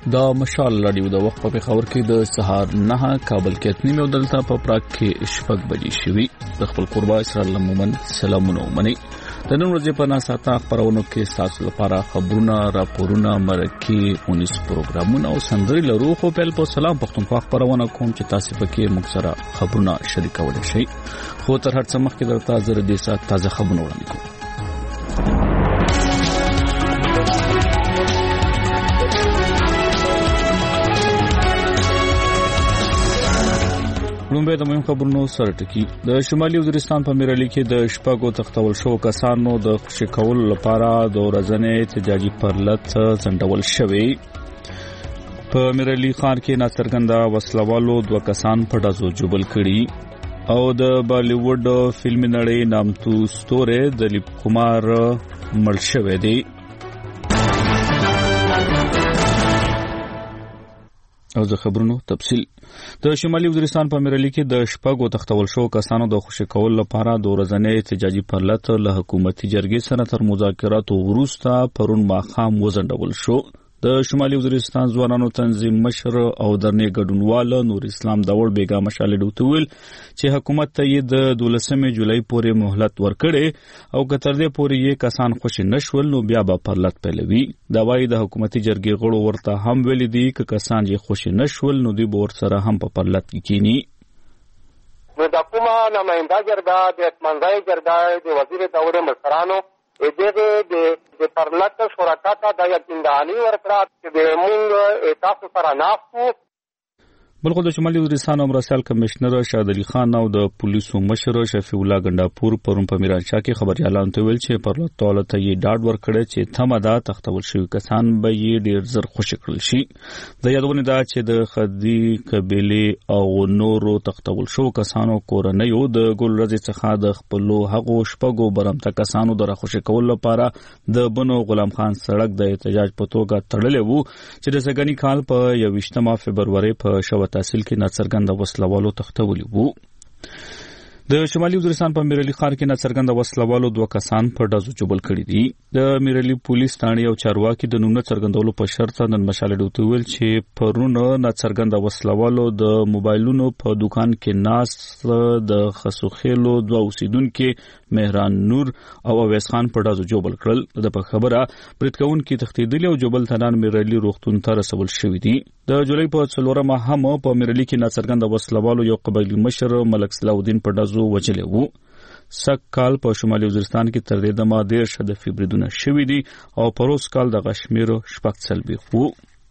دا مشال رادیو د وخت په خبر کې د سهار 9 کابل کې اتنی مې ودلته په پراګ کې شپږ بجې شوي د خپل قربا اسرائیل مومن سلامونه ومني د نن ورځې په ناساته خبرونو کې تاسو لپاره خبرونه راپورونه مرکه 19 پروګرامونه او سندري لرو خو په سلام پښتونخوا خبرونه کوم چې تاسو پکې موږ سره خبرونه شریکول شي خو تر هر څه مخکې درته زر دې سات تازه خبرونه وړاندې کوم لومبه د مهم خبرونو سره ټکی د شمالي وزیرستان په میرالي کې د شپږو تختول شو کسانو د خوشی کول لپاره د ورځنې احتجاجي پرلط ځنډول شوی په میرالي خان کې ناڅرګنده وسلوالو دوه کسان په ډزو جوبل کړي او د بالیوډ فلمي نړۍ نامتو ستوره دلیپ کمار مړ شوی دی او د خبرونو تفصیل د شمالي وزیرستان په میرالي کې د شپږو تختول شو کسانو د خوشی کول لپاره د ورځنې احتجاجي پرلط له حکومتي جرګې سره تر مذاکراتو وروسته پرون ماښام وځنډول شو د شمالي وزیرستان ځوانانو تنظیم مشر او درنې ګډونوال نور اسلام داوړ بیګا مشال ډوتویل چې حکومت ته د 12 جولای پورې مهلت ورکړي او کتر دې پورې یې کسان خوشی نشول نو بیا به پرلط پیلوي دا وايي د حکومتي جرګې غړو ورته هم ویل دي چې کسان یې خوشی نشول نو دوی به ورسره هم په پرلط کې کینی نو د کومه نماینده جرګه د منځای جرګه د وزیر داوړ مشرانو دغه د پرلط شرکت د یقینداني ورکړه چې موږ تاسو سره ناستو بلخو د شمالي وزیرستان مرسل کمشنر شاد علي خان او د پولیسو مشر شفیع الله ګنداپور پرون په میرانشاه کې خبريالان ته ویل چې پرلط توله ته یې ډاډ ورکړی چې تمدا تختول شوی کسان به یې ډیر زر خوشی کړل شي د یادونه دا چې د خدي قبيله او نورو تختول شو کسانو کورنۍ د ګلرزي څخه د خپل هغو شپږو برمته کسانو د خوشی کول لپاره د بنو غلام خان سړک د احتجاج په توګه تړلې وو چې د سګنی کال په 28 فبرवरी په شو تحصیل کې ناڅرګنده وسلوالو تختولي وو د شمالي وزیرستان په میرالي خار کې ناڅرګنده وسلوالو دوه کسان په ډزو جوبل کړي دي د میرالي پولیس ثاني او چارواکي د نوم څرګندولو په شرط نن مشال ډوتویل چې پرونه ناڅرګنده وسلوالو د موبایلونو په دکان کې ناس د خسوخېلو دوه اوسیدونکو مهران نور او اویس خان په ډزو جوبل کړل د په خبره بریټکون کې تختیدل او جوبل تنان میرالي روغتون ته رسول شوې دي د جولای په 4 هم په میرالي کې ناڅرګنده وسلوالو یو قبایلی مشر ملک صلاح الدین په ډزو وجلې وو سک کال په شمالي وزیرستان کې تر دې دمه 10 فبرवरी شوې دي او پروس کال د کشمیر شپږ سلبي وو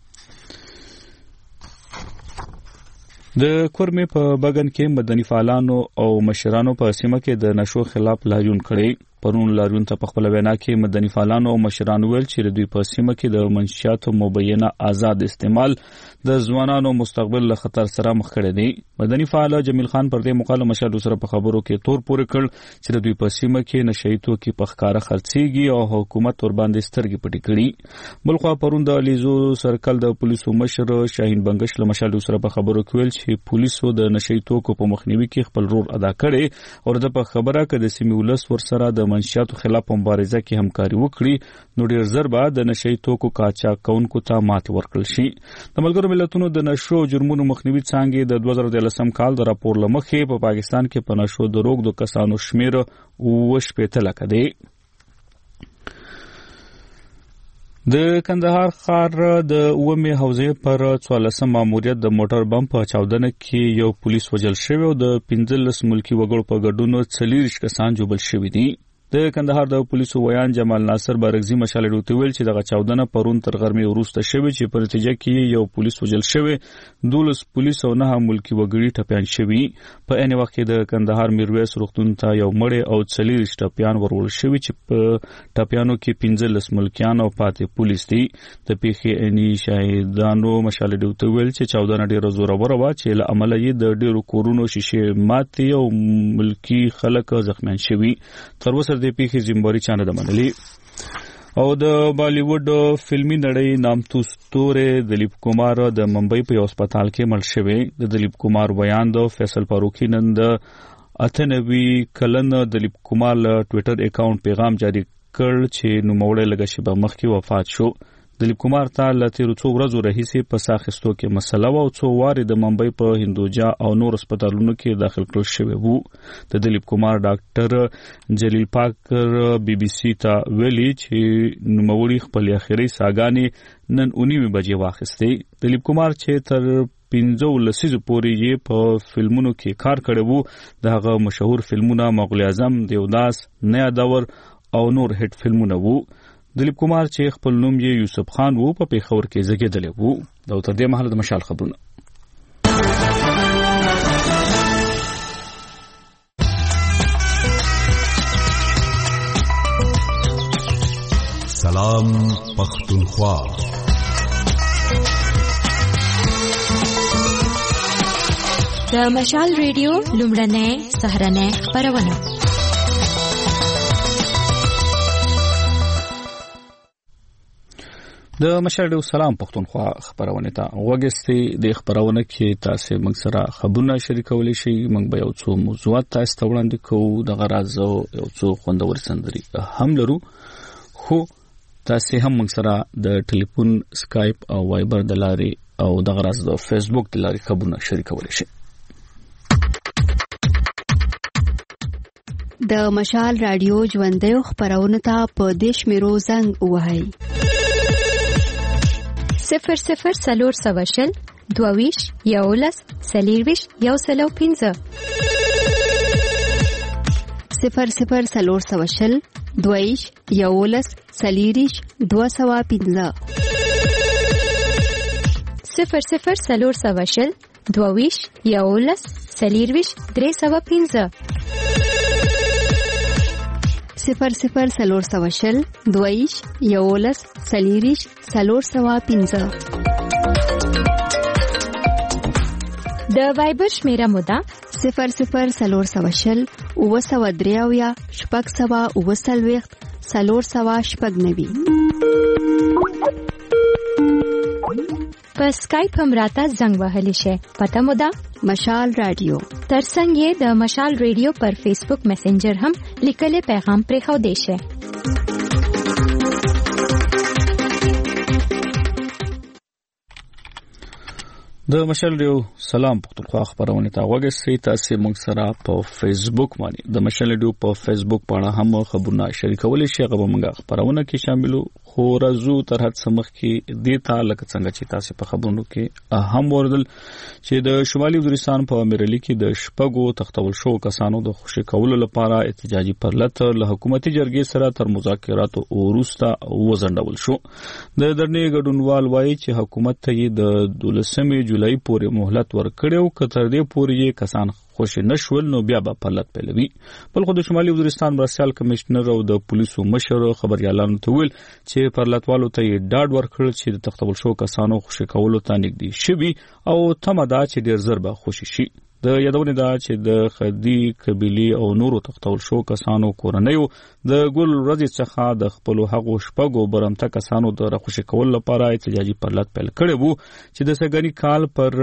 د کورمه په بغن کې مدني فعالانو او مشرانو په سیمه کې د نشو خلاف لاریون کړي پرون لاریون ته په خپل وینا کې مدني فعالانو او مشرانو ویل چې دوی په سیمه کې د منشیاتو مبینه آزاد استعمال د ځوانانو مستقبل له خطر سره مخ کړي دي مدني فعال جمیل خان پر دې مقاله مشال سره په خبرو کې تور پورې کړ چې دوی په سیمه کې نشایتو کې په ښکارا خرڅيږي او حکومت ور باندې سترګې پټې کړي بلخو پرون د لیزو سرکل د پولیسو مشر شاهین بنگش له مشال سره په خبرو کې ویل چې پولیسو د نشایتو کو په مخنیوي کې خپل رول ادا کړي او د په خبره کې د سیمې ولس ور سره د منشیاتو خلاف مبارزه کې همکاري وکړي نو ډیر زر بعد د نشایتو کو کاچا کونکو ته ماته ورکړل شي د ملګرو ملتونو د نشو جرمونو مخنیوي څنګه د 2013 کال د راپور لمخې په پاکستان کې په نشو د روغ د کسانو شمیر وشپېته لکه دی د کندهار ښار د اومه حوزې پر 14 ماموریت د موټر بم په چاودنه کې یو پولیس وژل شوی او د 15 ملکی وګړو په ګډون 40 کسان جوبل شوی دي د کندهار د پولیسو ویان جمال ناصر بارګزی مشال ډوتویل چې دغه چاودنه پرون تر غرمې وروسته شوی چې په نتیجه کې یو پولیس وژل شوی 12 پولیس او 9 ملکی وګړي ټپيان شوی په ان وخت کې د کندهار میرویس روغتون ته یو مړ او 40 ټپيان ورول شوی چې په ټپيانو کې 15 ملکیان او پاتې پولیس دي د پیښې اني شاهدانو مشال ډوتویل چې چاودنه ډیره زوره وا چې له عمله یې د ډیرو کورونو شیشه ماتې او ملکی خلک زخمیان شوی تر اوسه د پیښې ذمہواری چانه د منلي او د بالیوډ فلمي نړۍ نامتو ستوره دلیپ کمار د ممبئی په هسپتال کې مړ شوی د دلیپ کمار بیان د فیصل فاروقی نن د 98 کلن دلیپ کمار ټوئیټر اکاؤنٹ پیغام جاری کړ چې نو موړې لګه شبه مخکې وفات شو دلیپ کومار ته له تیرو څو ورځو راهیسې په ساه اخیستو کې مسله وه او څو وارې د ممبۍ په هندوجا او نور هسپتالونو کې داخل کړل شوی وو. د دلیپ کومار ډاکټر جلیل پاکر بي بي سي ته ویلي چې نوموړي خپل اخري ساګانې نن 19 بجې واخیستې. دلیپ کومار چې تر 15 لسیزو پورې یې په فلمونو کې کار کړی وو. د هغه مشهور فلمونه مغول اعظم، دیوداس، نیا دور او نور هټ فلمونه وو. دلیپ کومار چې خپل نوم یې یوسف خان وو په پیښور کې زیږېدلی وو. دا تر دې مهاله د مشال خبرونه. سلام پختونخوا. د مشال ریډیو لومړنۍ سهرنۍ خبرونه. د مشال ریډیو سلام پختونخوا خبرونه ته وګورئ. د خبرونه کې تاسو موږ سره خبرونه شریکولی شئ. موږ به یو څو موضوعات تاسو ته وړاندې کوو. د غراض یو څو خوندور سندري هم لرو، خو تاسو هم موږ سره د ټلیفون، سکایپ او وایبر د لارې او د غراض د فیسبوک د لارې خبرونه شریکولی شئ. د مشال رادیو ژوندۍ خبرونه ته په دیش میرو زنګ وهاي 00 سلور سواشل 22 11 سلیرویش 105 00 سلور سواشل 22 11 سلیریش 205 00 سلور سواشل 22 11 سلیرویش 305 00 سلور سواشل 22 11 سلیریش 305 د وایبر شمیره مودا 00 سلور سواشل 903 شپږ سوا 9 سلور سوا شپږ 90 په سکایپ هم راته زنګ وهلی شي. پته مودا مشال رادیو. ترڅنګ یې د مشال ریډیو پر فیسبوک میسنجر هم لیکلي پیغام پرې خو دی شي. د مشال ریډیو سلام پختونخوا خبرونه ته وګورئ. تاسو موږ سره په فیسبوک باندې د مشال ریډیو په فیسبوک باندې هم خبرونه شریکولی شئ. هغه موږ خبرونه کې شاملو، خو راځو تر هڅه مخ کې دیتا لکه څنګه چې تاسو په خبرونو کې هم وردل چې د شمالي وزیرستان په امیرعلی کې د شپږو تختول شو کسانو د خوشی کولو لپاره احتجاجي پرلط له حکومتي جرګې سره تر مذاکراتو وروسته وزندول شو. د درنې ګډونوال وایي چې حکومت ته د 12 جولای پورې مهلت ورکړیو، که تر دې پورې کسان خوشی نشول نو بیا به پرلط پیلوي. بل خو د شمالي وزیرستان مرستیال کمشنر او د پولیسو مشر خبريالانو ته ویل چې پرلطوالو ته ډاډ ورکړل چې د تختول شو کسانو خوشی کولو ته نږدې شوي او تمه ده چې ډیر زر به خوشی شي. د یادونه ده چې د خدي قبيلي او نورو تختول شو کسانو کورنیو د ګل ورځې څخه د خپل حقوق شپږو برمته کسانو د خوشی کول لپاره احتجاجي پرلط پیل کړی وو چې د سګنی کال پر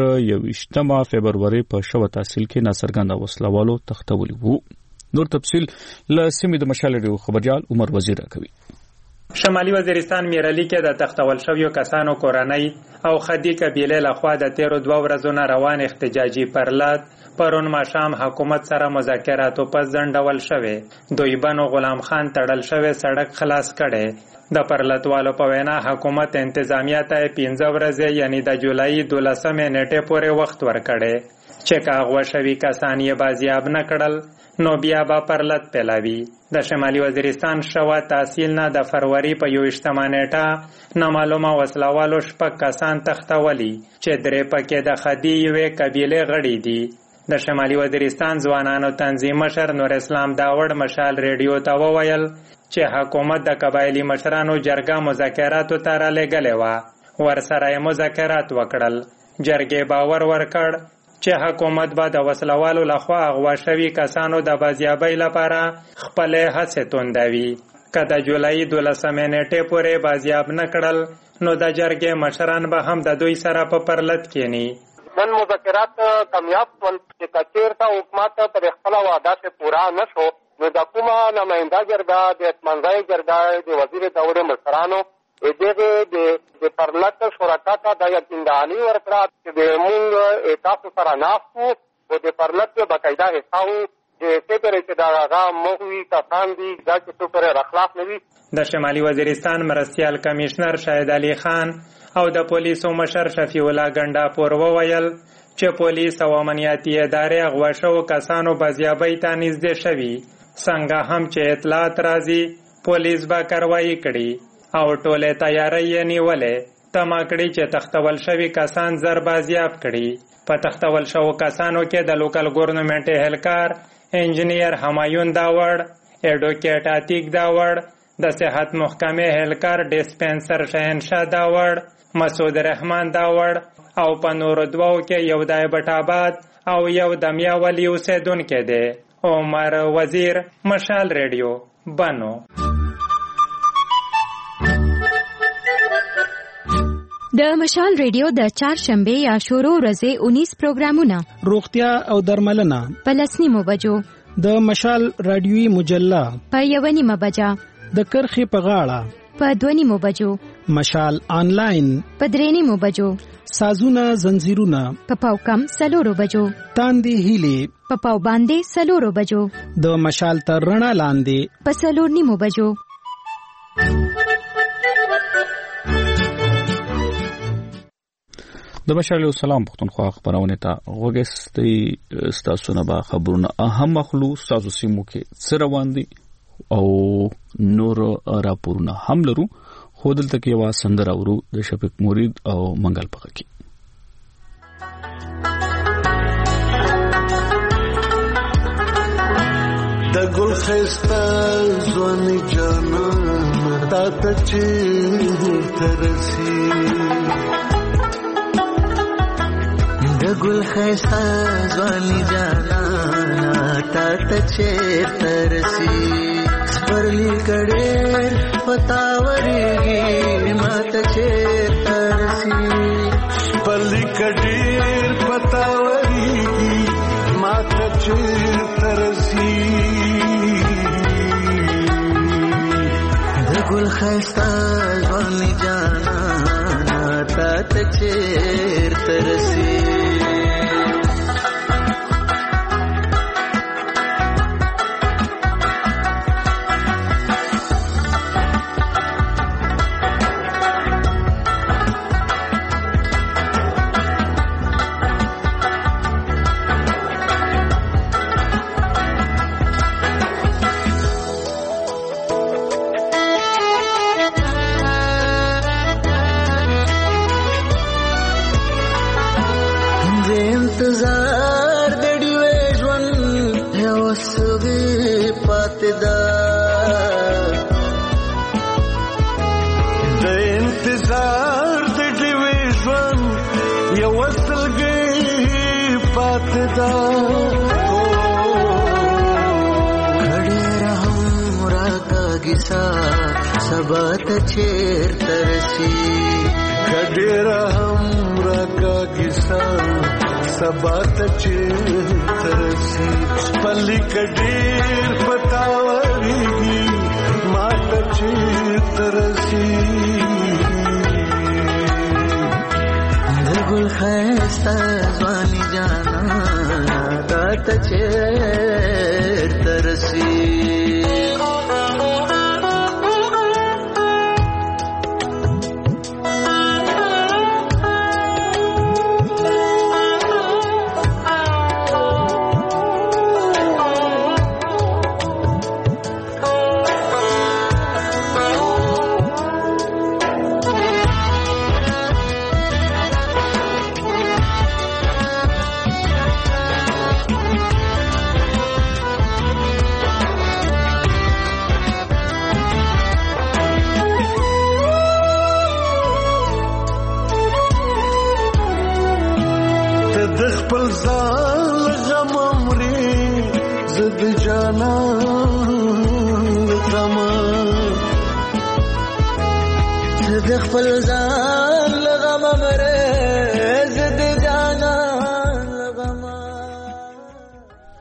21 فبرवरी په شوه تحصیل کې ناڅرګنده وسلوالو تختولي وو. نور تفصیل له سیمې د مشال ریډیو خبريال عمر وزیر کوي. شمالي وزیرستان میرعلی کې د تختول شویو کسانو کورنۍ او خدي قبیله لخوا د 13 ورځو نه روان احتجاجي پرلط پرون ماښام حکومت سره مذاکراتو په ځنډول شوه. دوی بنو غلام خان تړل شوی سړک خلاص کړي. د پرلطوالو په وینا حکومت انتظامیه ته 15 ورځې یعنی د جولای 12 نیټه پورې وخت ورکړي چې کاغوه شوی کسان یې بازیاب نه کړل نو بیا به پرلط پیلاوي. د شمالي وزیرستان شوه تحصیل نه د فروری په 21 نیټه نامعلومه وسلوالو شپږ کسان تختولي چې درې پکې د خدي یوې قبیلې غړي دي. د شمالي وزیرستان ځوانانو تنظیم مشر نور اسلام داوړ مشال ریډیو ته وویل چې حکومت د قبایلی مشرانو جرګه مذاکراتو ته رالېږلې وه. ورسره یې مذاکرات وکړل. جرګې باور ورکړ چې حکومت به د وسلوالو لخوا اغوا شوي کسانو د بازیابۍ لپاره خپلې هڅې توندوي. که د جولای 12 نیټې پورې بازیاب نه کړل نو د جرګې مشران به هم د دوی سره په پرلط کېني. نن مذاکرات کامیاب شول چې که چېرته حکومت پر خپله وعده پوره نه شو نو د کومه نماینده جرګه د اتمنځای جرګه د وزیر دور مشرانو دغه د پرلط شرکت د یقینداني ورکړه چې موږ تاسو سره ناستو او د پرلط باقاعده حساب چې څنګه چې دا هغه موږ کسان دي دا چې څوک پر اخلاق نه وي. د شمالي وزیرستان مرستیال کمشنر شاهد علي خان او د پولیسو مشر شفیع الله ګنډاپور وویل چې پولیس او امنیتي ادارې غوا شو کسانو بازیابۍ ته نږدې شوي، څنګه هم چې اطلاعات راځي پولیس به کاروایی کړي او ټولې تیاری یې نیولې تمه کړي چې تختول شوي کسان زر بازیاب کړي. په تختول شوو کسانو کې د لوکل ګورنمنټ اهلکار انجینیر همایون داوړ، ایډوکیټ عتیق داوړ، د صحت محکمې اهلکار ډیسپنسر شهنشاه داوړ، مسعود رحمان داوړ او په نورو دوو کې یو د ایبټ آباد او یو د میاولی اوسېدونکی دی. عمر وزیر، مشال ریډیو، بنو. د مشال ریډیو د چهارشنبه یا شروع ورځې 19 پروګرامونه، روغتیا او درملنه په 10 بجو، د مشال رادیوي مجله په 1 بجه، د کرخې په غاړه په 2 بجو، مشال آنلاین په 3 بجو، سازونه زنجیرونه په پاوکم 4 بجو، تاندې هیلې په پاو باندې 4 بجو، د مشال تر رڼا لاندې په 4 بجو. د بشر علیه السلام پښتونخوا خبرونه ته وګستې ستاسو نه با خبرونه اهم مخلوق تاسو سیمو کې څه روان دي او نور راپورونه هم لرو. خو دلته کې یو سندره اورو د شفیق مرید او منګل پخه کې. د ګل خسته ځواني جانان تا ته چې ترسي، د ګل خسته ځواني جانان تا ته چې ترسي، سپرلی کډېر پتاورېږي ما ته چې ترسي، سپرلی کډېر پتاورېږي ما ته چې ترسي، د ګل ښایسته ځواني جانانه تا ته چېرته رسي. انتظار د ډیوې ژوند یو سوي پاتې ده، د انتظار د ډیوې ژوند یو سلګي پاتې ده، کډېر هم راکاږي سبا ته چېرته رسي، کډېر هم راکاږي سبا ته چېرته رسي، پلي کډېر پتاورېږي ما ته چېرته رسي، د ګل ښایسته ځواني جانانه تا ته چېرته رسي. د خپل ځان غم مري زد جانان غم، د خپل ځان غم مري زد جانان غم.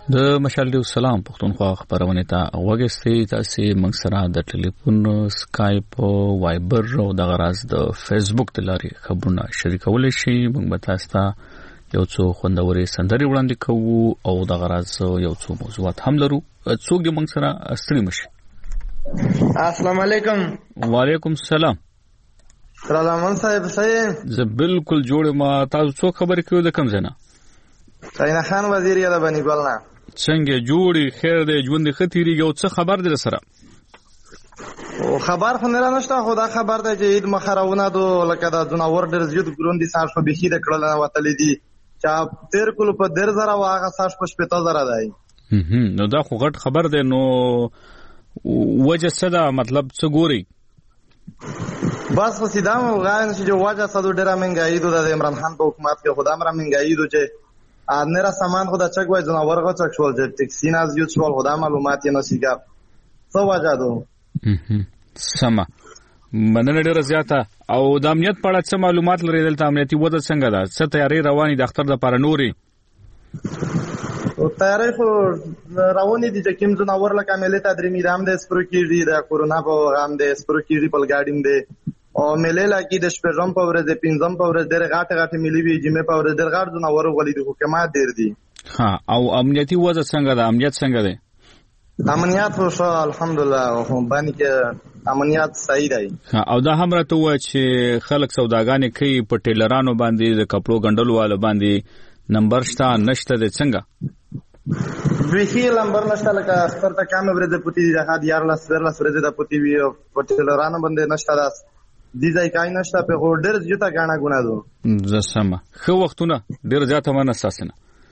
د مشال ډیو سلام پښتونخوا خبرونه ته وګورئ. تاسو موږ سره د ټلیفون، سکایپ، وایبر او د غراز د فیسبوک د لارې خبرونه شریکول شي. موږ به تاسو ته یو څو خوندوري سندري وړاندې کوو او د غراز یو څو موضوعات هم لرو. څوک دې موږ سره استری مشي. السلام علیکم. وعلیکم السلام. سلام صاحب. صحیح زه بالکل جوړ ما. تاسو څو خبرې کوئ د کوم ځای نه؟ سینا خان وزیر یاده بنی ګل نه. څنګه جوړي؟ خیر دې ژوند ختیریږي او څه خبر دې سره؟ او خبر خو نه نشته. خدا خبر ده چې عید مخراونه دو لکه دا جناور ډېر زیات ګروندي ساش په بخي د کړل نه وتلې دي چې 13 کلو په 10000 واغه ساش په 15000 دی. نو دا خو غټ خبر ده. نو وجه څه ده؟ مطلب څه ګوري؟ بس خو سیدا غواړم چې وجه څه ډېره مهنګایي ده د عمران خان په حکومت کې. خدا امر مهنګایي ده چې نرا سامان خدا چک وای جناور غو چک شول چې ټیکسی ناز یو شول. خدا معلومات یې نشيګا څه وجه ده. سما مننه ډیره زیاته. او د امنیت په اړه څه معلومات لري؟ دلته امنیتي وضع څنګه ده؟ څه تیاری رواني د اختر د پاره نوري؟ او تیاری خو رواني دي چې کوم جناور لکه ملي تدریمي رام د سپرو کیږي د کورونا په غام د سپرو کیږي په ګاډیم دی او ملي لکه د شپږم په ورځ د پنځم په ورځ ډېر غاټه ملي وی جمعه په ورځ ډېر غاټ جناور غولې د حکومت ډېر دي. ها او امنیتي وضع څنګه ده؟ امنیت څنګه ده؟ امنیت خو الحمدلله خو باندې کې امنیت صحیح دی. او دا هم راته وای چې خلک سوداګانې کوي په ټیلرانو باندې د کپړو ګندلو والو باندې نمبر شته نشته د څنګه؟ ویخي نمبر نشته لکه ستر ته کم ورځ پوتې د حد 11 ورځ د پوتې وی په ټیلرانو باندې نشته. داس دي ځای کای نشته په هورډر جوتا غاڼه ګونه دو. زسمه خو وختونه ډیر زیاته منه اساسنه.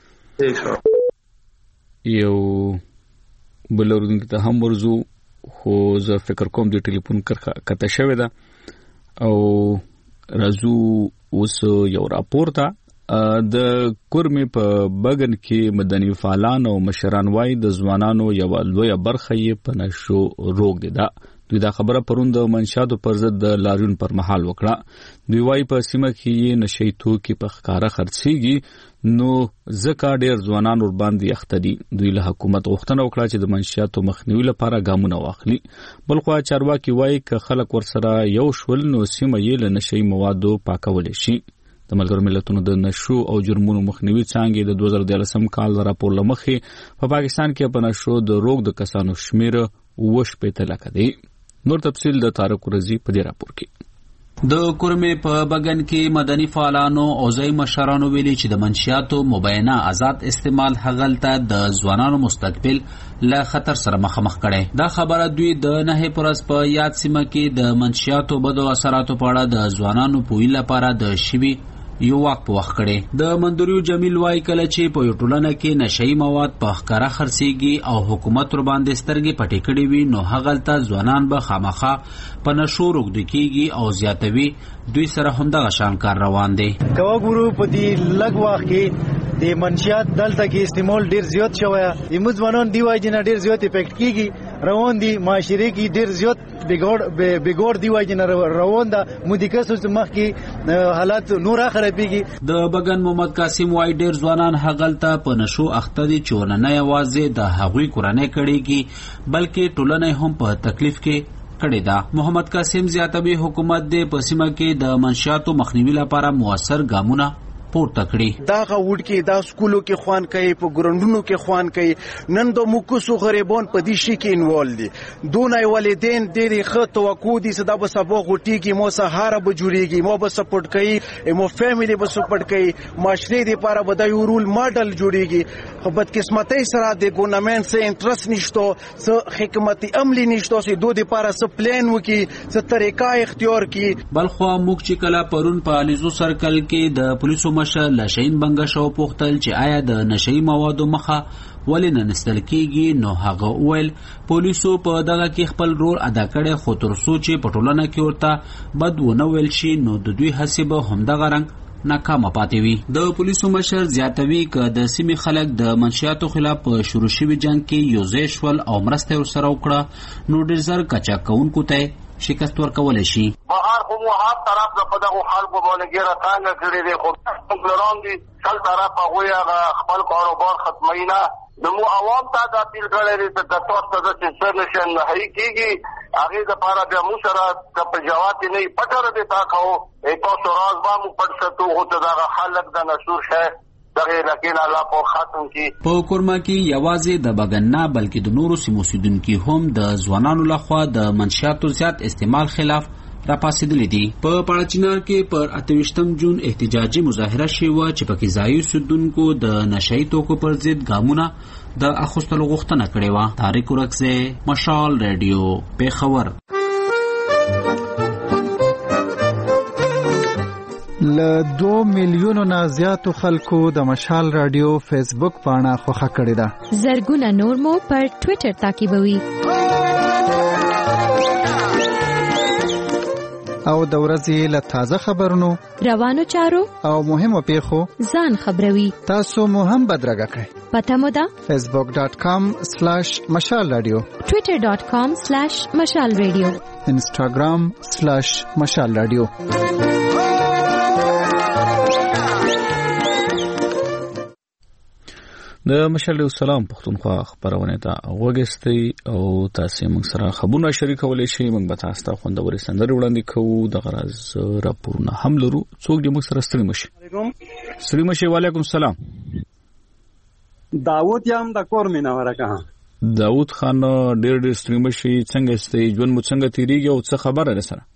یو بلورون ته هم ورزو خو زه فکر کوم د ټلیفون کته شوې ده او رازو اوس یو راپور ته د کورمې په بغن کې مدني فعالان او مشران وای د ځوانانو یو لوی برخه یې په نشو روغ دي. دوی دا خبره پروند منشاتو پر ضد د لاریون پر مهال وکړه. دوی وای په سیمه کې نشئی توکي په ښکارا خرڅيږي نو ځکه ډېر ځوانان ور باندې اخته دي. دوی له حکومت غوښتنه وکړه چې د منشاتو مخنیوي لپاره ګامونه واخلي. بل خو چارواکي وای ک خلک ورسره یو شول نو سیمه یې له نشئی موادو پاکول شي. د ملګرو ملتونو د نشو او جرمونو مخنیوي څانګې د 2013 کال راپور لمخې په پاکستان کې په نشو د روغ د کسانو شمیر 8 لک دی. نور تفصیل د طارق رضی په دې راپور کې. د کورمې په بغن کې مدني فعالانو او ځای مشرانو ویلي چې د منشیاتو مبینه آزاد استعمال هغلته د ځوانانو مستقبل له خطر سره مخامخ کړي. دا خبره دوی د نه پرس په یاد سیمه کې د منشیاتو بدو اثراتو په اړه د ځوانانو پوهی لپاره د شوی یو وخت په وخت کړي. د مندوریو جمیل وای کله چې په ټولنه کې نشئی مواد په ښکارا خرڅيږي او حکومت ور باندې سترګې پټې کړې وي نو هغلته ځوانان به خامخا په نشو روغ کېږي او زیاتوي. دوی سره هم د غشان کار روان دي. کوا ګورو په دې لګ وخت کې د منشیات دلته کې استعمال ډیر زیات شوی. ایمو ځوانان دی وای جن ډیر زیات افیکټ کیږي روان دي. معاشره کې ډیر زیات بګور دی وای جن روان ده. مودیکاسو مخ کې حالات نور خرابېږي. د بغن محمد قاسم وای ډیر ځوانان هغلته په نشو اخته دي چې نه یوازې د هغوی کورنۍ کړيږي بلکې ټولنه هم په تکلیف کې کړي دا. محمد قاسم زیاتوي حکومت د پسیمه کې د منشاتو مخنیوي لپاره موثر ګامونه پورته کړي. دا غوډ کې دا سکولو کې خوان کوي په ګرندونو کې خوان کوي. نن د موکسو غریبون په دې شي کې انوال دي. دونای والدین ډېری خط توقع دي صدا به سبا غوټي کې مو سهار به جوړيږي مو به سپورټ کوي مو فیملی به سپورټ کوي معاشري لپاره به د یو رول ماډل جوړيږي. خو بد قسمتۍ سره د ګورنمنت سره انټرست نشته څه حکومتي عملی نشته چې دوی لپاره څه پلان وکي څه طریقه اختیار کړي. بلخو موږ چې کلا پرون په الیزو سرکل کې د پولیسو لشین بنګ شو پوښتل چې آیا د نشئی موادو مخه ولې نه نستل کیږي نو هغه ویل پولیسو په دغه کې خپل رول ادا کړي خو تر څو چې پټولنه کې ورته بد ونه ویل شي نو د دوی حساب همدغه رنګ ناکامه پاتې وي. د پولیسو مشر زیاتوي ک د سیمې خلک د منشیاتو خلاف شروع شوی جنگ کې یو ځای شول او مرسته ورسره وکړه نو ډیر زر کچا کوونکو ته شکست ورکول شي. بهر خو مو هر طرف په دغه خلکو باندې ګیره تانګه کړې دي خو څنګه دي ټول طرف هغه خپل کاروبار ختمینا د مو عوام ته د اپیل کړی چې د تاسو د سنشن هي کیږي هغه د پاره بیا مو سره په جواب نه پټره دي تاسو تاسو راز با مو پټ ستو او ته دا خلک د نشور شه دغه لکه الله په خاتم کې په کورما کې یوازې د بغن نه بلکې د نورو سیمو اوسیدونکو هم د ځوانانو لخوا د منشیاتو زیات استعمال خلاف راپاسېدلې دي. په پاړچینار کې پر 28 جون احتجاجي مظاهره شوه چې پکې ځایي اوسیدونکو د نشئی توکو پر ضد ګامونه د اخیستلو غوښتنه کړې وه. طارق ورکزی، مشال ریډیو، پیښور. له 2 میلیونو نه زیاتو خلکو د مشال رادیو فیسبوک پاڼه خوښه کړې ده. زرګونه نور مو پر ټوئیټر تعقیبوي. او د ورځې له تازه خبرونو، روانو چارو او مهمو پیښو ځان خبروي. تاسو مو هم بدرګه کړئ. پته مو ده facebook.com/مشال رادیو، twitter.com/مشال رادیو، instagram/مشال رادیو. د مشال سلام پښتونخوا خبرونه ته وګستئ او تاسو موږ سره خبرونه شریکولای شئ. موږ به تاسو ته خوندوري سندرې وړاندې کوو. د غرض راپورونه هم لرو. څوک دې موږ سره ستړي مشي. وعلیکم السلام. داوود یم د کور میناوره کا. داوود خان ډېر ستړي مشي. څنګه ستې ژوند مو څنګه تیریږي او څه خبره ده سره؟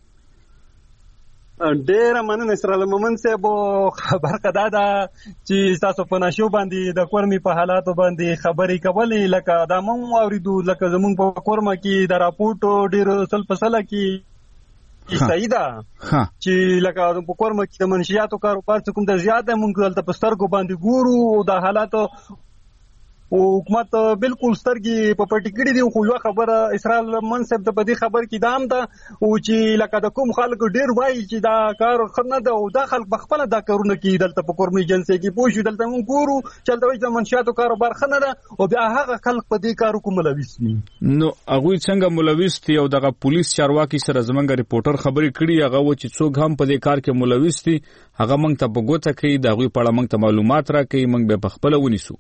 ډېر مننه سره مومن صاحب. خبر کدا دا چې تاسو په نشو باندې د کورمي په حالاتو باندې خبرې کولې، لکه دا مونږ اوریدو لکه زمونږ په کورما کې د راپورټو ډېر سل فصله کې صحیح ده چې لکه په کورما کې د منشیاتو کاروبار کوم د زیاته مونږ دلته په سترګو باندې ګورو او د حالاتو او حکومت بالکل سترګې په پټی کړې دي. خو یو خبره اسرائیل منصب د بدی خبر کې دام ده او چې لکه د کوم خلک ډیر وایي چې دا کار خنه ده او دا خلک بخپل دا کارونه کوي دلته په کورمي جنسي کې پوښي دلته مونږ ګورو چې دلته د منشیاتو کاروبار خنه ده او بیا هغه خلک په دې کارو کوم ملوث دي. نو هغه څنګه ملوث دي او دغه پولیس چارواکي سره زمونږ ریپورټر خبرې کړي هغه و چې څوک هم په دې کار کې ملوث دي هغه مونږ ته په ګوته کوي دا غوي په اړه مونږ ته معلومات راکړي مونږ به په خپل ونیسو.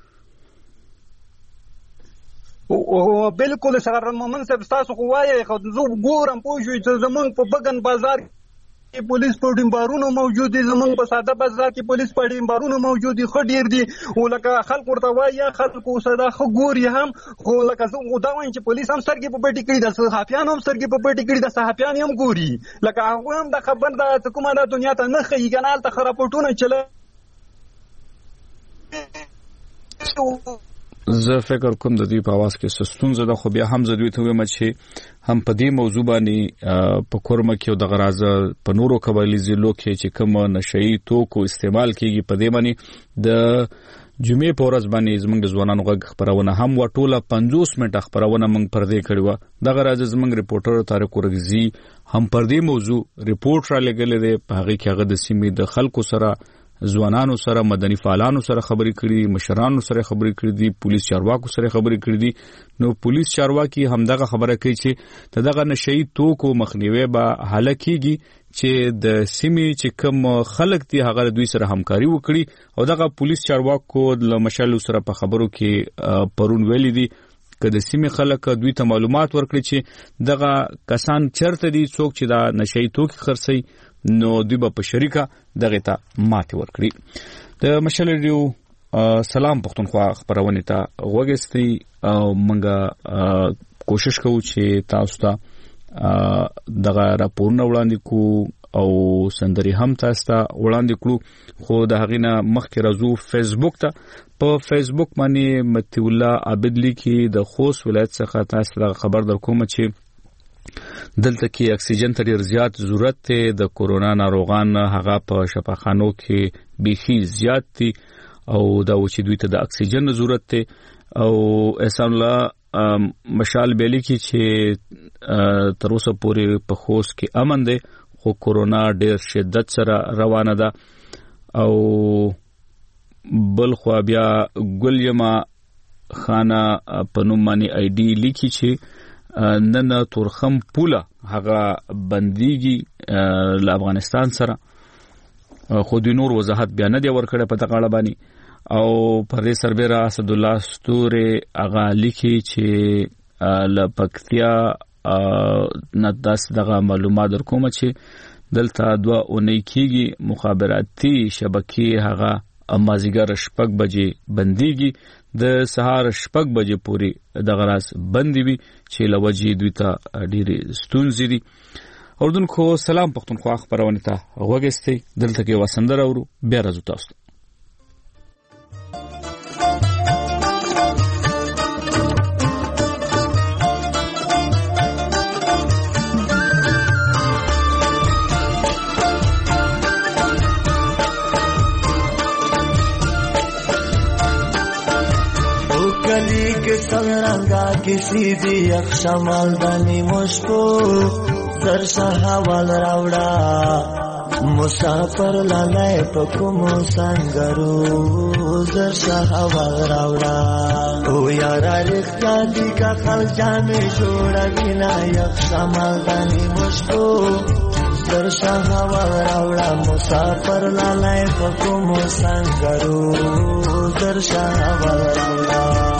او بالکل سره مومن صاحب تاسو خو وایي خو زه ګورم پوښوي چې زمونږ په بغن بازار کې پولیس په ډیمبارونو موجود دي، زمونږ په ساده بازار کې پولیس په ډیمبارونو موجود دي. خو ډیر دي او لکه خلک ورته وایي خلکو ساده خو ګوري هم خو لکه زه دا وایم چې پولیس هم سترګې په پټي کړي د صحافیانو هم سترګې په پټي کړي د صحافیان هم ګوري لکه هغه هم د خبر د کومه د دنیا ته نه خي کنال ته خرابټونه چله. زه فکر کوم د دې په आवाज کې سستونزه ده خو بیا هم زه دوی ته وایم چې هم په دې موضوع باندې په کورمه کې د غرازه په نورو قبایلی ضلعو کې چې کوم نشئی توکو استعمال کیږي په دې باندې د جمعې په ورځ باندې زموږ د ځوانانو غږ خبرونه هم وټوله 50 منټه خبرونه موږ پر دې کړو. د غرازه زموږ ریپورټر طارق ورغزي هم پر دې موضوع ریپورت را لګلې ده. په هغه کې هغه د سیمې د خلکو سره ځوانانو سره مدني فعالانو سره خبرې کړي، مشرانو سره خبرې کړي دي، پولیس چارواکو سره خبرې کړي دي. نو پولیس چارواکي همدغه خبره کوي چې دغه نشئی توکو مخنیوي به حل کیږي چې د سیمې چې کوم خلک دي هغه دوی سره همکاري وکړي او دغه پولیس چارواکو د مشالو سره په خبرو کې پرون ویلي دي که د سیمې خلک دوی ته معلومات ورکړي چې دغه کسان چرته دي څوک چې دا نشئی توکي خرڅي نو دوی به په شریکه دغه ته ماتې ورکړي. د مشال ریډیو سلام پښتونخوا خبرونه ته وګستئ او موږ کوشش کوو چې تاسو ته دغه راپورونه وړاندې کوو او سندري هم تاسو ته وړاندې کړو. خو د هغې نه مخکې راځو فیسبوک ته. په فیسبوک باندې متی الله عابد لیکي د خوست ولایت څخه تاسو ته خبر درکوم چې دلته کې اکسیجن ته ډیر زیات ضرورت دی. د کورونا ناروغان هغه په شفاخانو کې بيخي زیات دي او دا و چې دوی ته د اکسیجن ضرورت دی. او احسان الله مشال بیلی کې چې تر اوسه پورې په خوست کې امن دی خو کورونا ډیر شدت سره روانه ده. او بل خو بیا ګلیما خانه په نوم باندې آی ډی لیکي چې نن تورخم پوله هغه بنديږي له افغانستان سره خو د نور وضاحت بیا نه دی ورکړی په دغه اړه باندې. او پر دې سربېره اسد الله ستوره اغا لیکي چې ل پکتیا نه دغه معلومات درکوم چې دلته 2 اونۍ کېږي مخابراتي شبکې هغه مازیګر 6 بجې بنديږي د سهار 6 بجې پوري دغه راس بندي وي چې لوجې دوی ته ډېری ستونزې دي. اردوونکو سلام پښتونخوا خبرونه ته غوږستئ. دلته کې وسندر اورو بیا راځو تاسو. गली के संगरंगा किसी भी अक्षमल दनी मुश्को सरसा हवाल रावड़ा मुसाफर लालाय पकुमो संगरू सरसा हवाल रावड़ा ओ यारा रिख्ता दी का खलजा में छोड़ा बिना अक्षमल दनी मुश्को सरसा हवाल रावड़ा मुसाफर लालाय पकुमो संगरू सरसा हवाल रावड़ा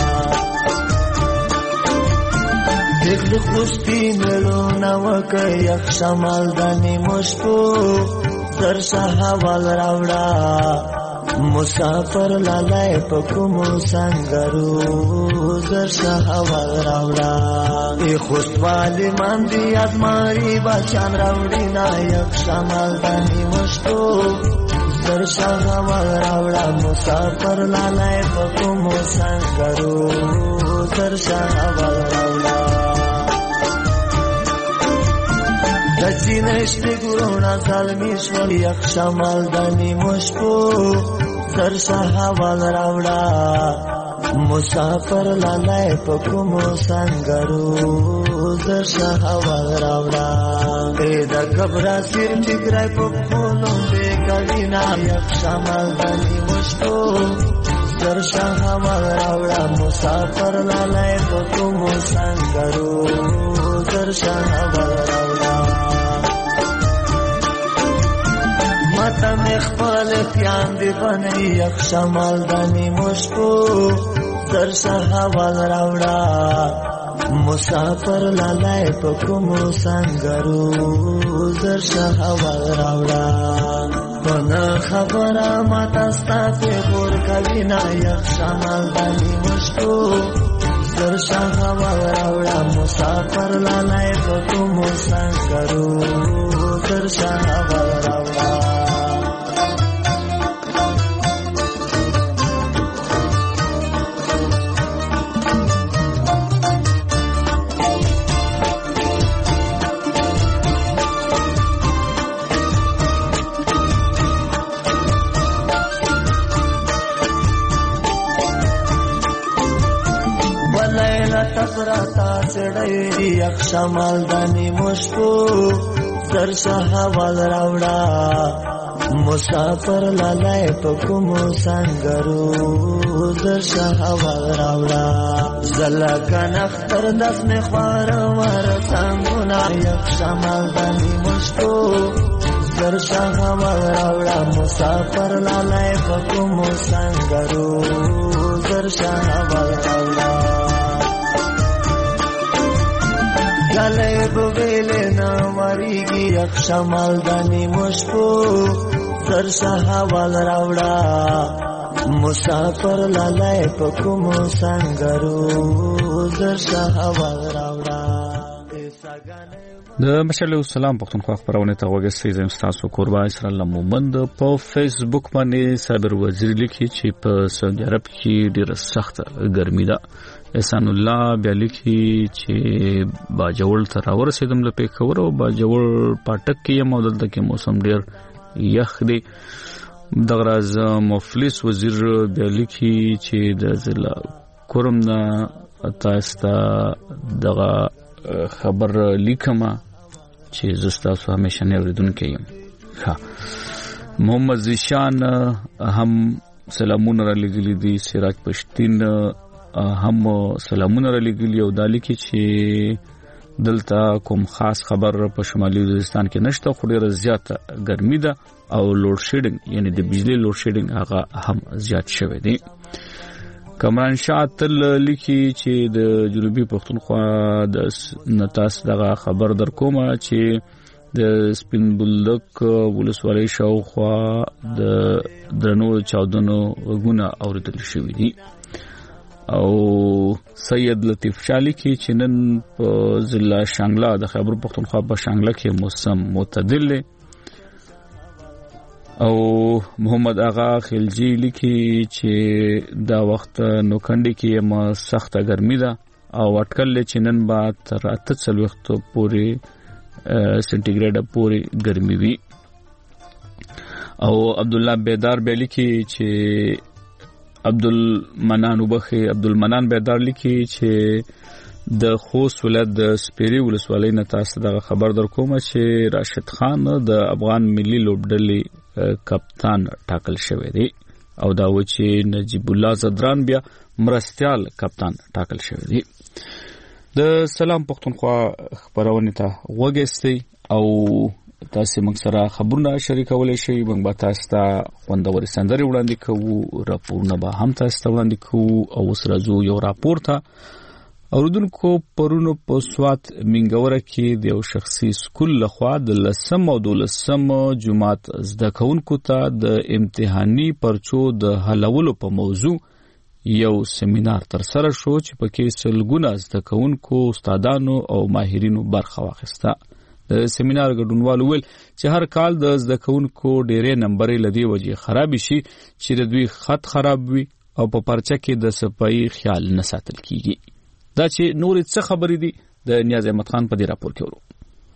दिल खुश्ती मिलो नवक यक्षमल दनी मुश्को सरसा हवाल रावड़ा मुसाफर लालाय पकुमो संगरू सरसा हवाल रावड़ा ए खुशवाली मंदी अजमारी बचान रावड़ी ना यक्षमल दनी मुश्को सरसा हवाल रावड़ा मुसाफर लालाय पकुमो संगरू सरसा हवाल रावड़ा दक्षिणेष्टि गुरुणा सालमीश्वर यक्षमल दनी मुश्को सरसा हवाल रावड़ा मुसाफर लालाय पकुमो संगरू सरसा हवाल रावड़ा द घबरा सिर ठिकराय पकुलो दे कविना यक्षमल दनी मुश्को सरसा हवाल रावड़ा मुसाफर लालाय पकुमो संगरू सरसा हवाल रावड़ा मता में खपल प्यान दी बनी यक्षमल दनी मुश्को सरसा हवाल रावड़ा मुसाफर लालाय पकुमो संगरू सरसा हवाल रावड़ा पन खबरा मता स्ताफे बोर कविना यक्षमल दनी मुश्को सरसा हवाल रावड़ा मुसाफर लालाय पकुमो संगरू सरसा हवाल रावड़ा तफराता चढ़ी यक्षमल दनी मुश्को सरसा हवाल रावड़ा मुसाफर लालाय पकुमो संगरू सरसा हवाल रावड़ा जला कनख्तर दस में ख्वार वर संगुना यक्षमल दनी मुश्को सरसा हवाल रावड़ा मुसाफर लालाय पकुमो संगरू सरसा हवाल रावड़ा गले बुवेले ना मरीगी यक्षमल दनी मुश्को सरसा हवाल रावड़ा मुसाफर लालाय पकुमो संगरू सरसा हवाल रावड़ा. د مشعل السلام پښتونخوا خبرونه ته وګورئ. زم تاسو قربا اسرائیل مومند په فیسبوک باندې صابر وزیر لیکي چې په سعودي عرب کې ډیره سخت ګرمي ده. احسان الله بیا لیکي چې باجوړ تر ورسېدم له پیښور او باجوړ پټک کې یم او دلته کې موسم ډیر یخ دی. دغه راز مفلس وزیر بیا لیکي چې د ضلع کورم نه تاسو دغه خبر لیکما چې زستا سو همیشه نه اوریدونکو یم. محمد زیشان هم سلامونه را لګلی دي. سراج پښتين هم سلامونه را لګلی او دالی کې چې دلته کوم خاص خبر په شمالي وزیرستان کې نشته، خو ډیره زیاته ګرمي ده او لوډ شیډینګ یعنی د بجلی لوډ شیډینګ هغه هم زیات شوی دی. کمران شاه تل لیکي چې د جنوبي پښتونخوا د نتاس دغه خبر در کومه چې د سپین بولدک ولسوالۍ شاوخوا د درنو چاودنو غونه اوریدل شوې دي. او سید لطیف شالی کې چې نن په ضلع شانګله د خیبر پښتونخوا په شانګله کې موسم معتدل دی. او محمد آغا خلجی لیکي چې دا وخت نوکندې کې ما سخته ګرمي ده او اټکل چې نن با تر 48 پورې سنټیګریډ پورې ګرمي وي. او عبد الله بیدار بیلی کې چې عبدالمنان بیدار لیکي چې د خوست ولایت د سپیری ولسوالۍ نه تاسو دغه خبر در کوم چې راشد خان د افغان ملي لوبډلې کپتان ټاکل شوی دی او دا و چې نجیب الله زدران بیا مرستيال کپتان ټاکل شوی دی. د سلام پښتونخوا خبرونه ته وګورئ او تاسو موږ سره خبرونه شریکولای شئ. موږ به تاسو ته خوندوري سندري وړاندې کوو، راپورونه به هم تاسو ته وړاندې کوو. او سره زو یو راپور ته اوردونکو پرونو په سوات منګوره کې د یو شخصي سکول لخوا د 10 او 12 جماعت زده کوونکو ته د امتحاني پرچو د حلولو په موضوع یو سیمینار تر سره شو چې پکې سلګونه زده کوونکو، استادانو او ماهرینو برخه واخیسته. د سیمینار ګډونوالو ویل چې هر کال د زده کوونکو ډېرې نمبرې لدی وجې خراب شي چې د دوی خط خراب وي او په پرچه کې د صفایي خیال نه ساتل کیږي. دا چې نور څه خبرې دي د نیاز احمد خان په دې راپور کې ورو.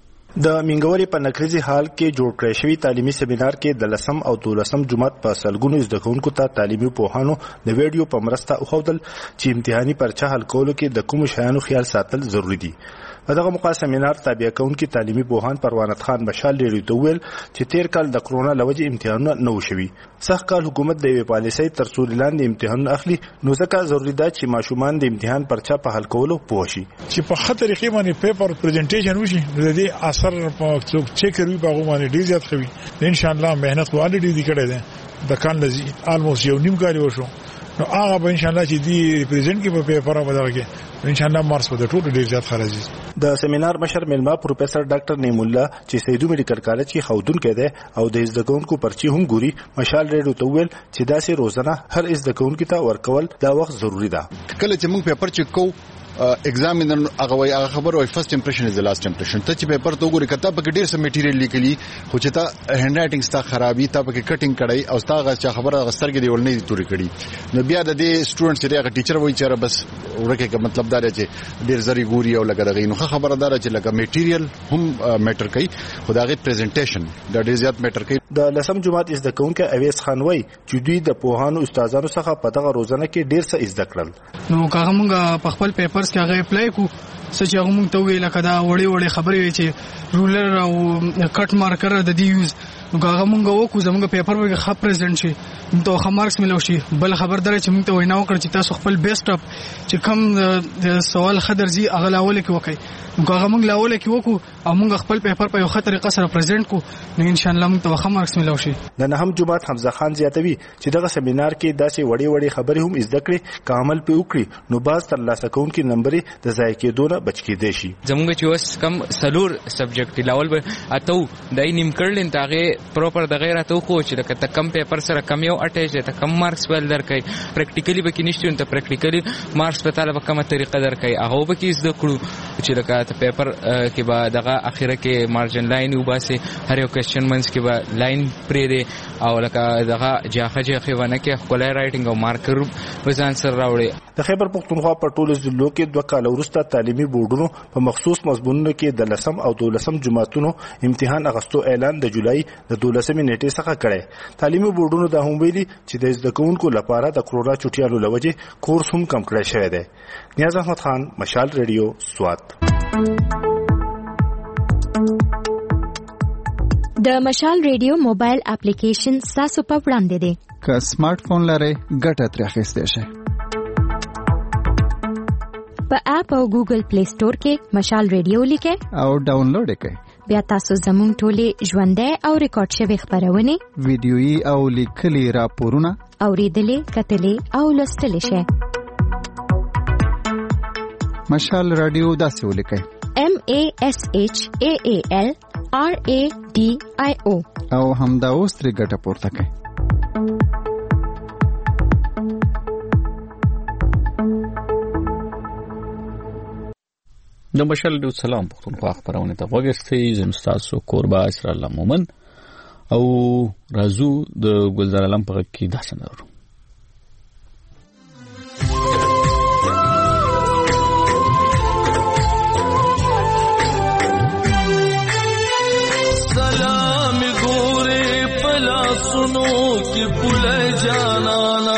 د منګوري په نکریزي حال کې جوړ کړی شوی تعلیمي سیمینار کې د 10 او 12 جماعت په سلګونو زده کوونکو ته تعلیمي پوهانو د ویډیو په مرسته خوښول چې امتحاني پرچه حل کولو کې د کوم شیانو خیال ساتل ضروری دي. دغه موقع سیمینار تابع کونکي تعلیمي پوهان پروانت خان بشال ډیری ته ویل چې تیر کال د کرونا لوجه امتحانونه نه وشوي. سخت کال حکومت د وی پالیسۍ تر څو لاندې امتحان اخلي، نو ځکه ضروری ده چې ماشومان د امتحان پرچه په حل کولو پوه شي. چې په خطر کې باندې پیپر پریزنټیشن وشي، د دې اثر په څوک چیک کوي په باندې ډیر زیات خوي. ان شاء الله مهنت والډي دي کړه ده د کال لزی الموست یو نیم کاری وشو، نو هغه به ان شاء الله چې دی ریپرزینټ کې په پیپر باندې کې ان شاء الله مارس په ټول ډیر زیات خارجي. د سیمینار مشر ملما پروفیسور ډاکټر نعیم الله چې سیدو میډیکل کالج کې خودون کړي او د زدهکونکو پرچی هم ګوري مشال ریډو ته ویل چې داسې روزانه هر زدهکونکو ته ورکول دا وخت ضروری ده. کله چې موږ پیپر چک کوو ایگزامینر هغه خبر وای فرست امپریشن از د لاست امپریشن. ته چې پیپر ته وګورې کته په ډیر سم میټیریل لیکلی خو چې تا هند رائټینګ ستا خرابي تا په کټینګ کړی او ستا غا خبره غسترګې دی ولنې توري کړی، نو بیا د دې سټوډنټ چې هغه ټیچر وای چې بس ورکه مطلب دا چې ډیر زری ګوري او لګرغې، نو خبره دا چې لکه میټیریل هم میټر کوي، خدای پریزنټیشن دا ډیر زیات میټر کوي. د 10 جماعت زده کوونکي اویس خان وای چې دوی د پوهانو استادانو څخه په دغه روزنه کې ډیر څه زده کړل. نو هغه موږ په خپل پیپرز کې هغه اپلای کو سچ هغه موږ ته ویل کدا وړي وړي خبرې وي چې رولر او کټ مارکر د دی یوز، نو هغه موږ وکړو زموږ پیپر به ښه پریزنټ شي ته ښه مارکس ملو شي. بل خبردار چې موږ ته وینا وکړه چې تاسو خپل بیسټ اپ چې کم سوال خدرزي اغلاول کې وکړي، نو هغه موږ لاول کې وکړو او موږ خپل پیپر په یو خطر طریقه سره پریزنټ کو، نو ان شاء الله موږ ته ښه مارکس ملو شي. د نهم جماعت حمزه خان زیاتوي چې دغه سیمینار کې داسې وړي وړي خبرې هم زده کړې کامل په وکړي، نو باز تر لاسه کوونکي نمبرې د ځای کېدو نه بچ کېدې شي. زموږ چې اوس کم سلور سبجیکټ لاول به اتو دای نیم کړل تاغه پروپر د غیر اتو خو چې د کم پیپر سره کم یو اٹیچ ده کم مارکس ول درکې، پریکټیکلی به کې نشته ته پریکټیکلی مارکس په طالب کومه طریقه درکې هغه به کې زده کړو چې لکه پیپر کې به دغه اخیره کې مارجن لاین وباسي، هر یو کوېسچن منځ کې به لاین پرې دی او لکه دغه جاخه ونه کې خپل رائټینګ او مارکر وزن سره راوړي. د خیبر پختونخوا په ټولو ضلعو کې 2 کال وروسته تعلیمي بورډونو په مخصوص مضمونونو کې د 10 او 12 جماعتونو امتحان اغستو اعلان د جولای د 12 نیټې څخه کړي. تعلیمي بورډونو دا هم ویلي چې د زده کوونکو لپاره د کرونا چټیانو لوجه کورس هم کم کړی شوی دی. نیاز احمد خان، مشال ریډیو، سوات. د مشال ریډیو موبایل اپلیکیشن تاسو په وړاندې دی. که سمارټ فون لرئ ګټه ترې اخیستئ شئ. په اپ او ګوګل پلی سٹور کې مشال ریډیو لیکه او ډاونلوډ کړئ. بیا تاسو زموږ ټولې ژوندۍ او ریکارډ شوی خبرونه ویډیويي او لیکلي راپورونه اوریدلې کتلې او لوستلې شئ. مشال رادیو داسې ولیکئ MASHAAL RADIO او همدا اوس ترې ګټه پورته کړئ. د مشال رادیو سلام پښتونخوا خبرونه ته وګورئ. زم تاسو قربا اسر الله مومن او رازو د ګلزار علم په کې داسې نورو. सुनो कि पुले जाना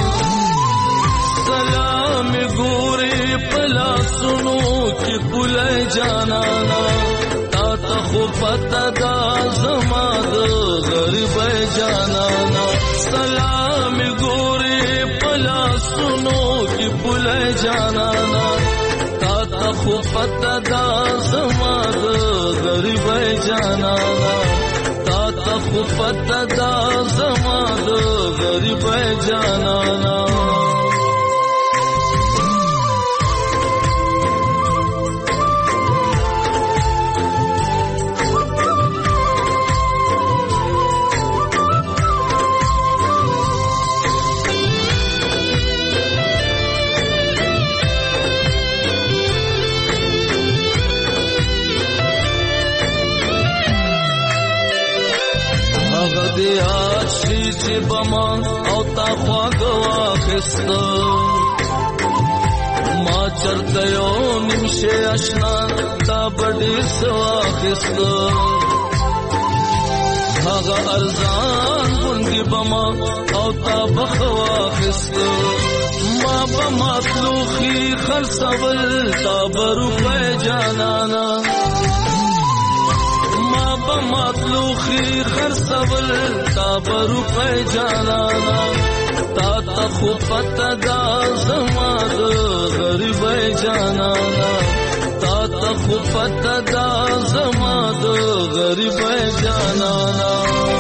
सलाम गोरे पला सुनो कि पुले जाना ता खो पता दा जमाद गरीब जाना सलाम गोरे पला सुनो कि पुले जाना ता खो पता दा जमाद गरीब जाना खो पता दा जमाद गरीब जानाना چې بما او تا خواږه خسته ما چرته یو نمشه آشنا تا بډې سوا خسته هغه ارزان ګونګي بما او تا بخوا خسته ما بما تلوخي خرڅول تا بروپه جانانا مطلوخي خرڅول تا بروپه جانانا تا خو پته دا زما د غریب جانانا تا خو پته دا زما د غریب جانانا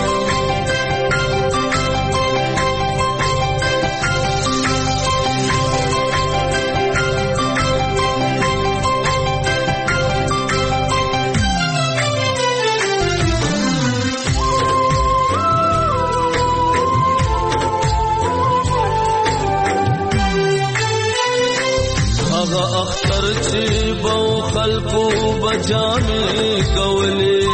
اختر چې بو خلقو بجامې کولې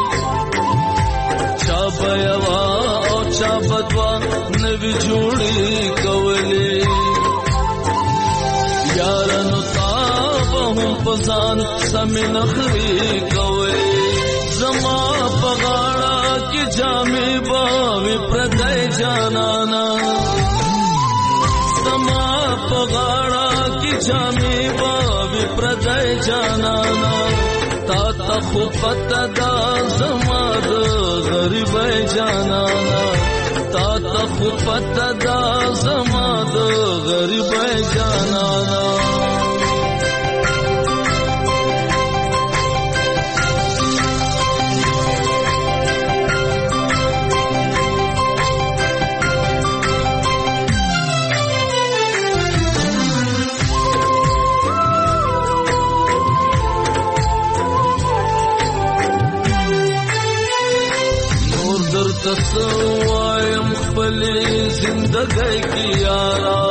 چا بيوا او چا بدوا نوي جوړې کولې یارانو تاب هم پزان سمن خري کولې زما پغاړه کې جامې باوي پردای جانانا زما پغاړه کې جامې باوي پردای جانانا تا خو پته دا زما د غریب جانانا تا خو پته دا زما د غریب جانانا تسوایم خپل زندګۍ کی یارا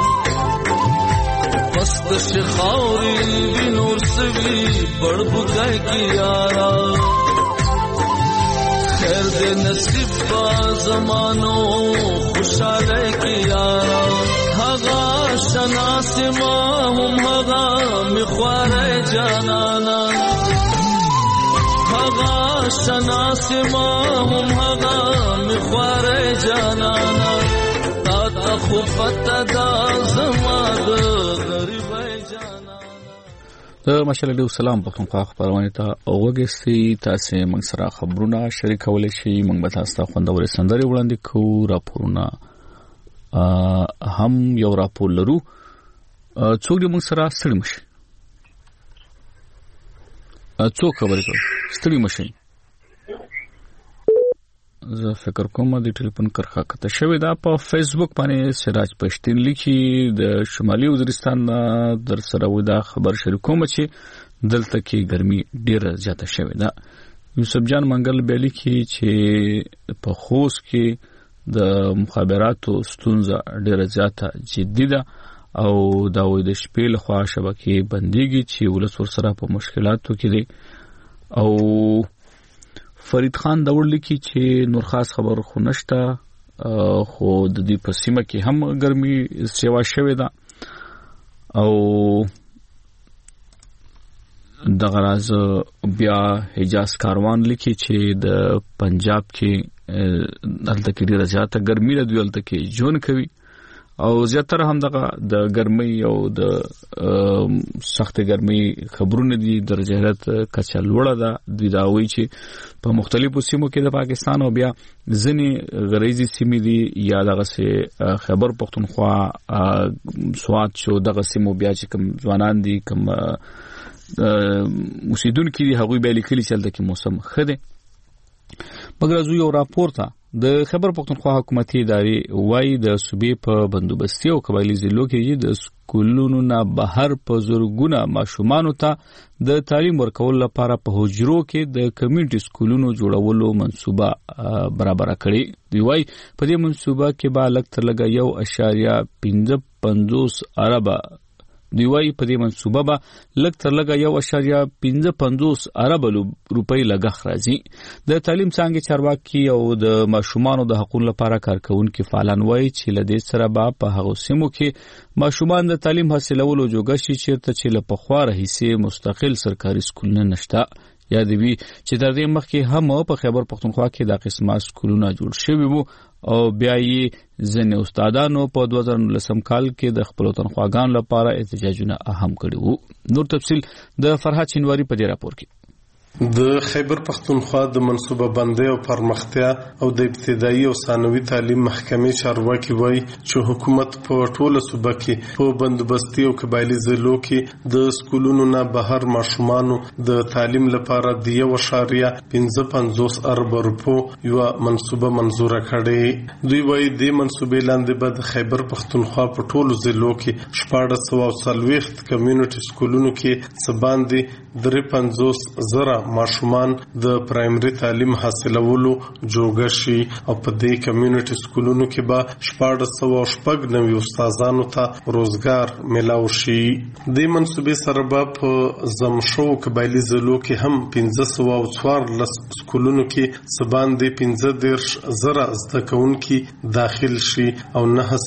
پست شخاوري وینور سوي بڑبګۍ کی یارا خیر دې نصیب با زمانو خوشاله کی یارا هغه شناس ما هم هغه مخواره جانانا هغه شناس ما هم هغه مخواره جانانا تا خو پته دا زما د غریب جانانا. د مشال رادیو سلام پښتونخوا خبرونه ته اوګستی تاسو موږ سره خبرونه شریکولای شئ. موږ به تاسو ته خوندورې سندرې وړاندې کوو. راپورونه هم یو راپور لرو څوک دې موږ سره ستړي مشي څوک خبرې کوي ستړي مشي زه فکر کوم د ټلیفون کرخه کته شوی دا په فیسبوک باندې سراج پښتون لیکي د شمالي وزیرستان در سره ودا خبر شریکوم چې دلته کې ګرمي ډیره زیاته شوی دا یوسف جان منګل بیلی کې چې په خوست کې د مخابراتو ستونزه ډیره زیاته جدي ده او دا وې د شپې لخوا شبکې بنديږي چې ولس ورسره په مشکلاتو کې دي او فرید خان داور لیکي چې نور خاص خبر خو نشته خو د دې په سیمه کې هم ګرمي سیوا شوې ده او د غراز بیا حجاز کاروان لیکي چې د پنجاب کې دلته کې ډیره زیاته ګرمي ده دلته کې جون کوي او زیاتره هم د ګرمۍ او د سخت ګرمۍ خبرونه دي درجه حرارت کچا لوړه ده د داوی چې په مختلفو سیمو کې د پاکستان او بیا ځنې غریزي سیمې دي یا دغه خیبر پختونخوا سوات شو دغه سیمو بیا چې کوم ځوانان دي کوم اوسیدونکو دي هغوی به لیکلي چې دلته کې موسم ښه دی مګر زو یو راپور ته د خیبر پختونخوا حکومتي ادارې وایي د صوبې په بندوبستي او قبایلی ضلعو کې د سکولونو نه بهر په زورګونه ماشومانو ته د تعلیم ورکول لپاره په حجرو کې د کمیونټي سکولونو جوړولو منصوبه برابر کړي دی وایي په دې منصوبه کې به لږ تر لږه 1.55 ارب دی وایي په دې منصوبه به لږ تر لږه 1.55 ارب روپۍ لګښت راځي د تعلیم څنګه چارواکي او د ماشومانو د حقوقو لپاره کارکونکو فعالان وایي چې لدې سره به په هغو سیمو کې ماشومان د تعلیم حاصلولو جوګه شي چیرته چې له پخوا راهیسې مستقل سرکاري سکولونه نشته یا دی وی چې تر دې مخکې هم په خیبر پختونخوا کې د قسمه سکولونه جوړ شوي وو او بیا یې ځینې استادانو په 2019 کال کې د خپل تنخواګانو لپاره احتجاجونه اهم کړي وو نور تفصیل د فرحات چنواری په دې راپور کې د خیبر پختونخوا د منصوبه بندۍ او پرمختیا او د ابتدایي او ثانوي تعلیم محکمې چارواکي وایي چې حکومت په ټوله صوبه کې په بندوبستي او قبایلی ضلعو کې د سکولونو نه بهر ماشومانو د تعلیم لپاره د 1.55 ارب روپو یو منصوبه منظوره کړې دوی وایي د منصوبې لاندې به د خیبر پختونخوا په ټولو ضلعو کې 1440 کمیونټي سکولونو کې سباندې 53,000 ماشومان د پرایمري تعلیم حاصلولو جوګه شي او په دې کمیونټي سکولونو کې به 1490 استادانو ته روزګار ملاو شي د منصوبې سره به په زمشو قبایلی ضلعو کې هم 1514 سکولونو کې سباندې 15,000 زده کوونکي داخل شي او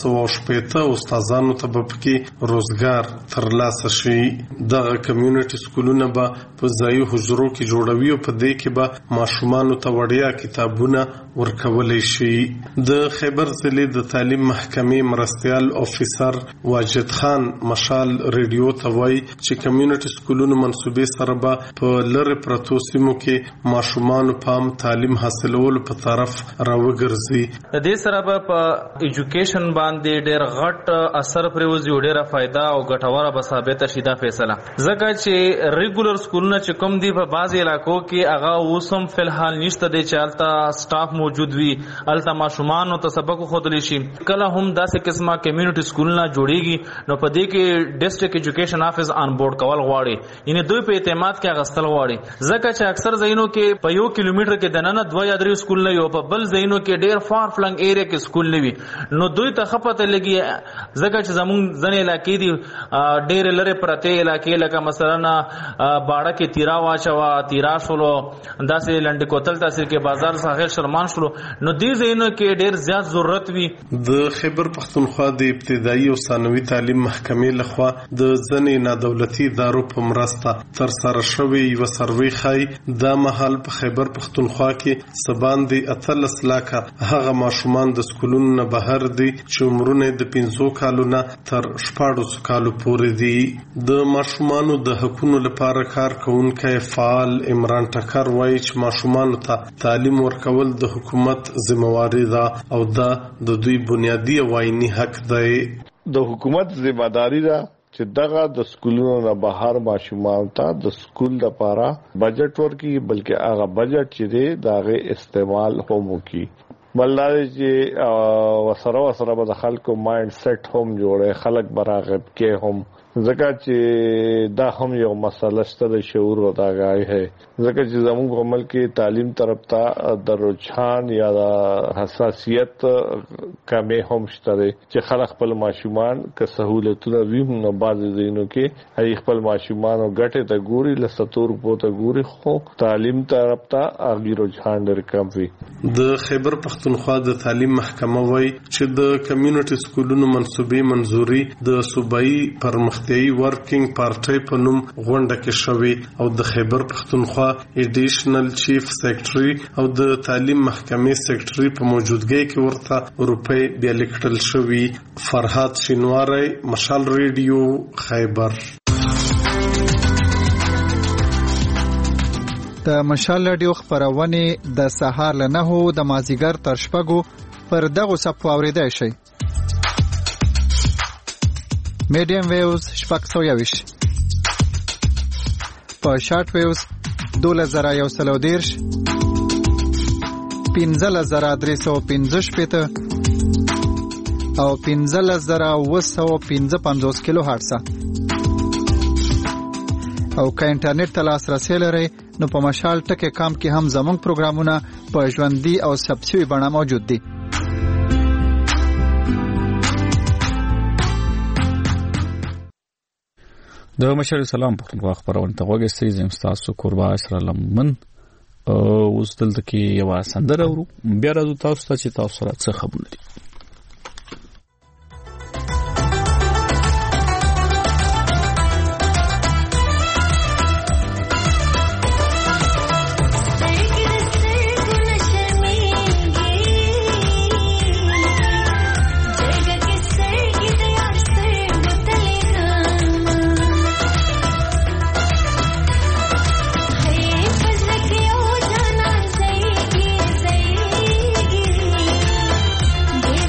980 استادانو ته به پکې روزګار ترلاسه شي دغه کمیونټي سکولونه به په ځایي حجرو کې جوړوي او په دې کې به ماشومانو ته وړیا کتابونه ورکولای شي د خیبر ضلع د تعلیم محکمې مرستيال افیسر واجد خان مشال ریډیو ته وایي چې کمیونټي سکولونو منصوبې سره به په لری پرتو سیمو کې ماشومانو پام تعلیم حاصلولو په طرف راوګرځي د دې سره به په ایجوکیشن باندې ډېر غټ اثر پروزي ډېره فائدہ او ګټوره به ثابت شي دا فیصله ځکه چې ریګولر سکولونه چې کوم دي په بعضي علاقو کې هغه اوسم فلحال نشته دي چې التا سټاف موجود وي التا ماشومان ته سبق خودلی شي کله هم داسې قسمه کمیونټي سکولونه جوړيږي نو په دې کې ډیسټریکټ ایجوکیشن افیس آن بورډ کول غواړي یعنی دوی په اعتماد کې غستل غواړي ځکه چې اکثر ځایونو کې په 1 کیلومتر کې دننه 2 یا 3 سکول نه یو په بل ځایونو کې ډیر فار فلنګ ایریا کې سکول نه وي نو دوی ته خپته لګي ځکه چې زمون ځنې علاقې دي ډیر لره پرته علاقې لکه مثلا باړه کې تیرا واچوا تیرا شولو داسې لنډ کوتل تاثیر کې بازار ساحل شرمان شولو نو دې ځایونو کې ډیر زیات ضرورت وي د خیبر پختونخوا د ابتدایي او ثانوي تعلیم محکمې لخوا د ځنې نادولتي ادارو په مرسته تر سره شوی یو سروې خای د محل په خیبر پختونخوا کې سباندې 13 لکه هغه ماشومان د سکولونو نه بهر دي چې عمرونه د 15 کالو نه تر 14 کالو پورې دي د ماشومانو د حقوقو لپاره کار کوونکی فعال عمران ټکر وایي چې ماشومانو ته تعلیم ورکول د حکومت ذمہواری ده او دا د دوی بنیادی او عیني حق دی د حکومت ذمہداري ده چې دغه د سکولونو نه بهر ماشومان ته د سکول لپاره بجټ ورکړي بلکې هغه بجټ چې دی داغه استعمال هم وکړي. بلدار چې وسره به د خلکو مایند سیټ هم جوړه خلک براغب کې هم ځکه چې دا هم یو مسله شته د شعور او د آگاهی ہے ځکه چې زموږ په ملک کې تعلیم طرف ته د رجحان یا د حساسیت کمې هم شته چې خلک خپل ماشومان که سہولتونه وي نو بعض ځینو کې هي خپل ماشومان او ګټه ته ګوري لستور په ته ګوري خو تعلیم طرف ته اغي رجحان ډېر کم وي. د خیبر پختونخوا د تعلیم محکمه وایي چې د کمیونټي سکولونو منسوبې منزوري د صوبایي پرمختګ ورکینګ پارټي په نوم غونډه کې شوې او د خیبر پختونخوا ایډیشنل چیف سیکریټري او د تعلیم محکمې سیکریټري په موجودګۍ کې ورته روپۍ بیا لیکل شوې. فرهاد شینواری، مشال ریډیو، خیبر. د مشال ریډیو خبرونه د سهار له 9 د مازیګر تر شپږو پر دغه صفو اوریدای شي. میډیم ویوز 621 په شارټ ویوز 2130 15315 او 15955 کیلو هرتز. او که انټرنیټ ته لاسرسي لرئ نو په مشال ټکی کام کې هم زموږ پروګرامونه په ژوندۍ او ثبت شوي بڼه موجود دي. د مشر سلام په خبرونه ته وګورئ زم تاسو قربا اسره لمن اوس دلته کې یو سندره ورو بیا راځو تاسو ته چې تاسو سره څه خبرونه دي. Hey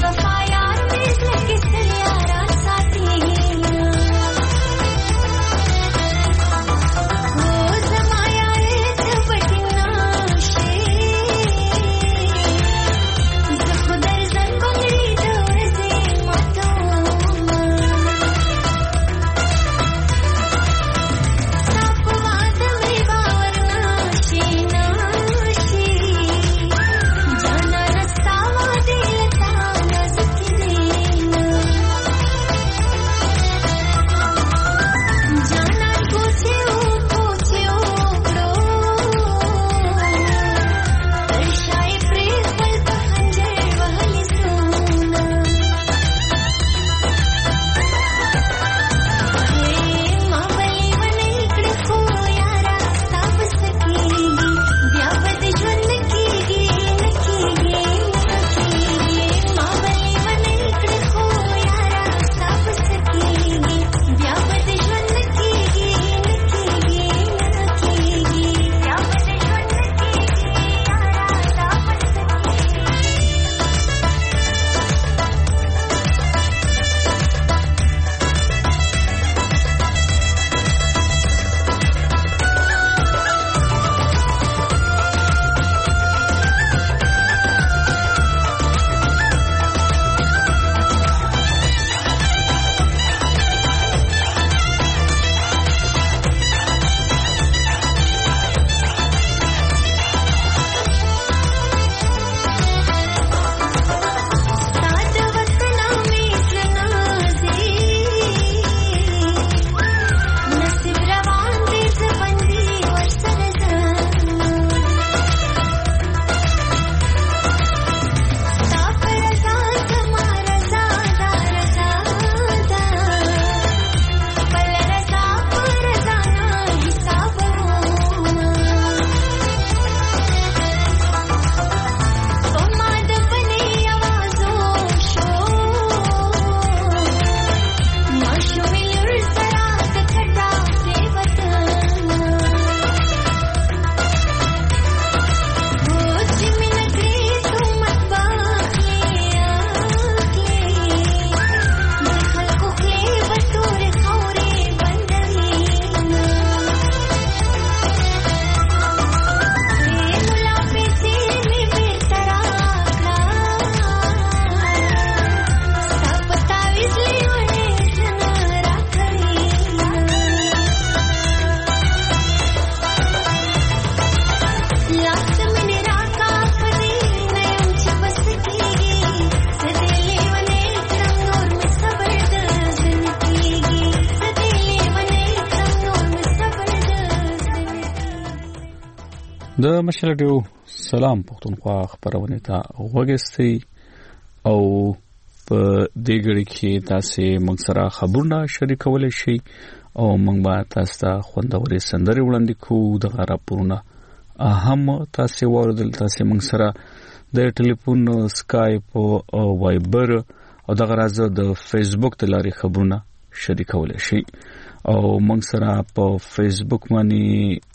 د مشال رادیو سلام پښتونخوا خبرونه ته وګورئ او په دې غړي کې تاسو موږ سره خبرونه شریکولای شئ او موږ به تاسو ته خوندوري سندري وړاندې کوو د راپورونه اهم تاسو ورودل تاسو موږ سره د ټلیفون سکایپ او وایبر او د غرازه د فیسبوک د لارې خبرونه شریکولای شئ او موږ سره په فیسبوک باندې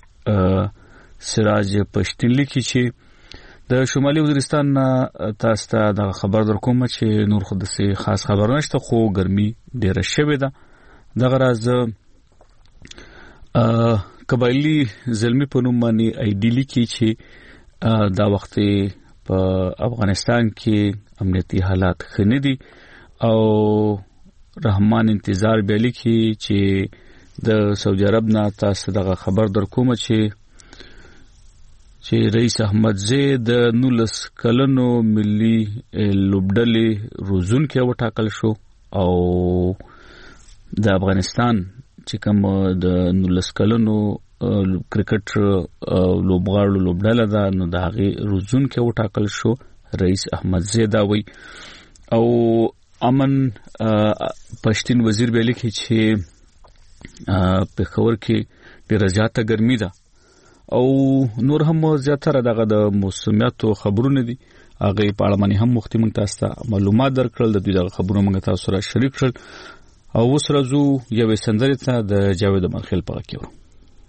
سراج پښتون لیکي چې د شمالي وزیرستان تاسو ته د خبر درکوم چې نور خود سي خاص خبر نشته خو ګرمي ډیره شوه ده د غرازه قبایلی زلمی په نوم باندې ایډیلی کې چې دا وخت په افغانستان کې امنیتي حالات خنه دي او رحمان انتظار بیلی کې چې د سعودي عرب نه تاسو دغه خبر درکوم چې رئیس احمد زید نولس کلنو ملي لوبډلې روزون کې وټاکل شو او د افغانستان چې کوم د نولس کلنو کرکټ لوبغاړو لوبډله ده نو د هغه روزون کې وټاکل شو رئیس احمد زید وی او امن پښتون وزیر بیل کې چې په خبر کې ډیره زیاته ګرمي ده او نور هم زیاتره دغه د موسمیاتو خبرونه دي هغه په اړه باندې هم مختمن تاسو ته معلومات درکړل د دوی د خبرونو موږ تاسو سره شریک کړل او اوس راځو یو سندره ته د جاوید منخیل په کې ورو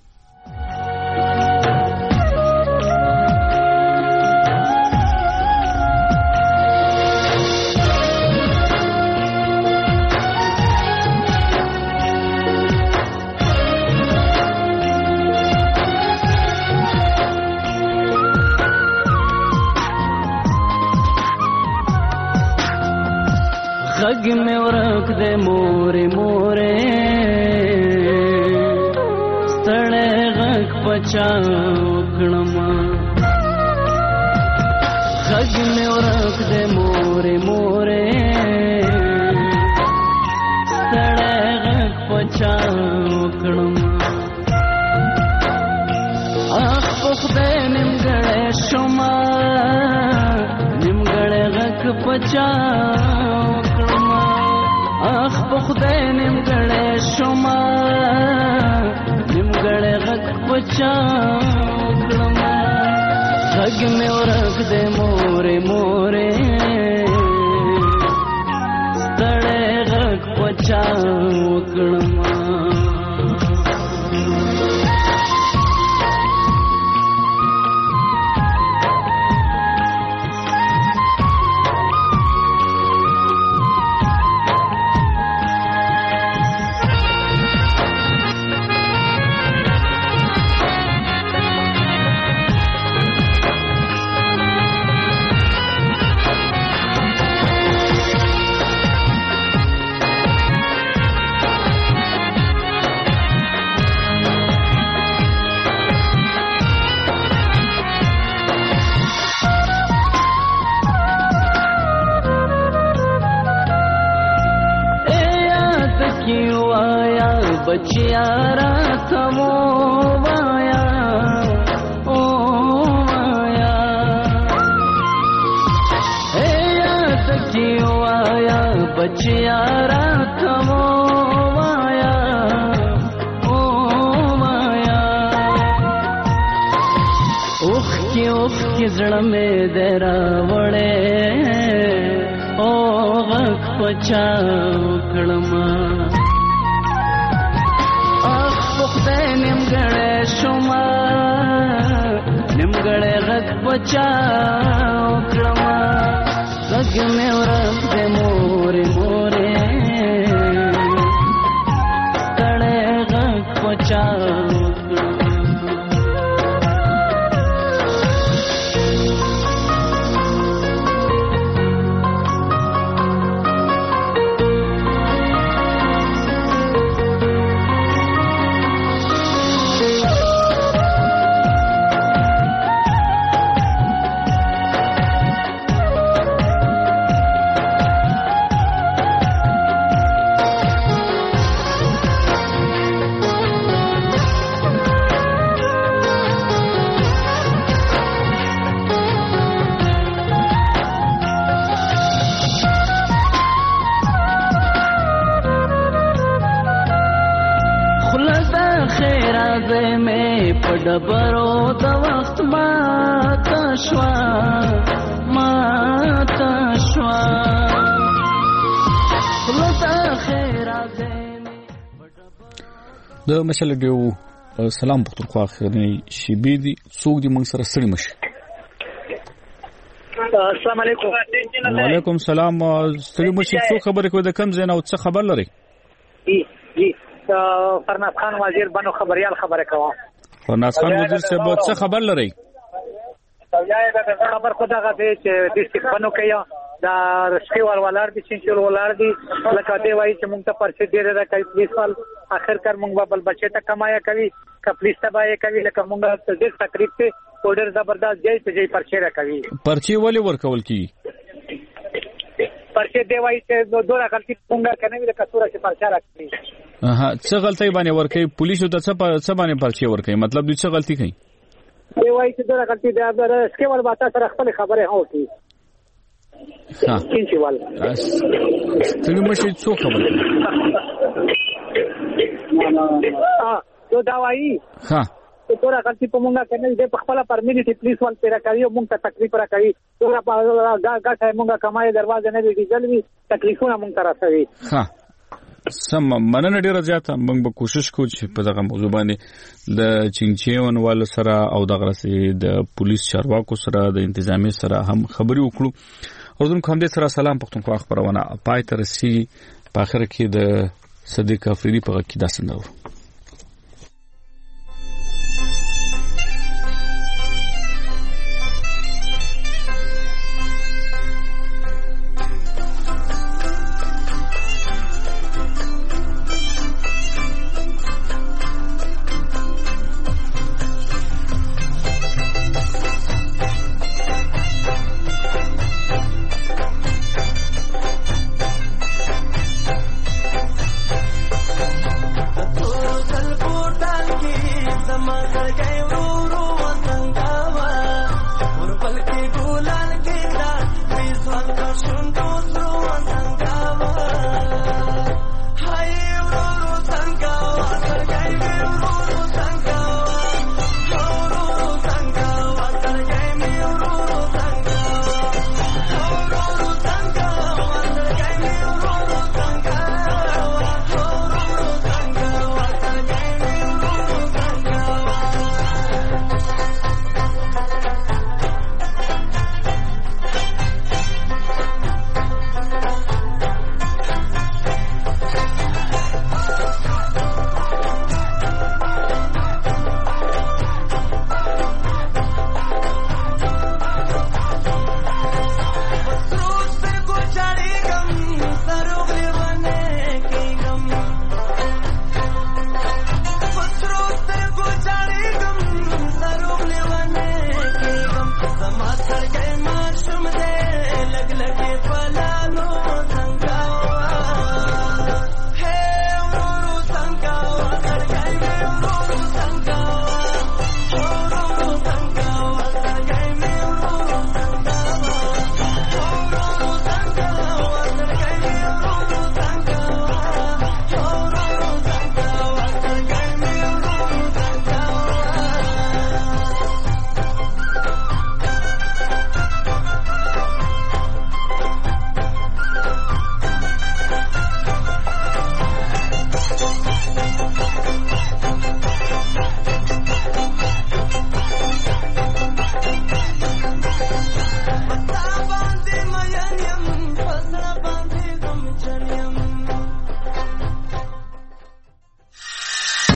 غږ مې ورک دې مورې مورې ستړی غږ پچا وکړم غږ مې ورک دې مورې مورې ستړی غږ پچا وکړم اخ په خدای نیمګړی شومه نیمګړی غږ پچا اخ په خدای نیمګړی شومه نیمګړی غږ پچا وکړم غږ مې ورک دی مورې مورې ستړی غږ پچا وکړم बचिया रात मो माया ओ माया हे याद क्यों आया बचिया रात मो माया ओ माया उख की जड़ में देरा वड़े ओ गख पचा कड़मा خدای نیمګړی شومه نیمګړی غږ پچا وکړم غږ مې ورک دی مورې مورې ستړی غږ پچا وکړم خیر دې مې په ډبرو د وخت ماته شوا د مشال ډیو سلام پختونخوا خرنی شیبی دي څوک دي موږ سره سړی مشه. السلام علیکم. وعلیکم السلام. سړی مشه څو خبرې کوي د کم زین او څه خبر لري؟ جی فرناز خان وزیر بنو خبريال خبره کوم. فرناز خان وزیر صاحب څه خبر لري؟ خبر خدا غته چې د استقبانو کیا دا رشتي ولر دي چې ولر دي لکه دی وایي چې مونږ ته پرچه ډیره راکړي پولیس وال اخر کار مونږ بل بچی ته کمایا کوي ک پولیس ته بای کوي لکه مونږ ته ډیر تکلیف ته اورډر زبردست جای ته جای پرچه راکوي. پرچه ولې ورکول کی؟ پرچه دی وایي چې دوه غلطي مونږ کنه وی لکه سوره چې پرچه راکړي. څه غلطي باندې ورکوي پولیس ته څه باندې پرچه ورکوي مطلب دوی څه غلطي کوي؟ دی وایي چې دوه غلطي دا اسکه ول باتا سره خپل خبره هو کی. ها کینچوال څنګه مشه څو خبره دو داوایی ها تورا غلطی په مونږه کنه دې په خپل پرمینټي پولیس ول پیرا کوي مونږ ته تکلیف را کوي تورا په گاټه مونږه کمای دروازه نه دی ځلوي تکلیفونه مونږ ته راځي. ها سم مننه ډیره زیاته موږ به کوشش کوو چې په دغه موضوع باندې د چینچیون وال سره او دغه سي د پولیس چارواکو سره د انتظامی سره هم خبري وکړو. اردن کوم دې سره سلام پختونخوا خبرونه پای تر سي په اخر کې د صدیق افریدي په کې داسنده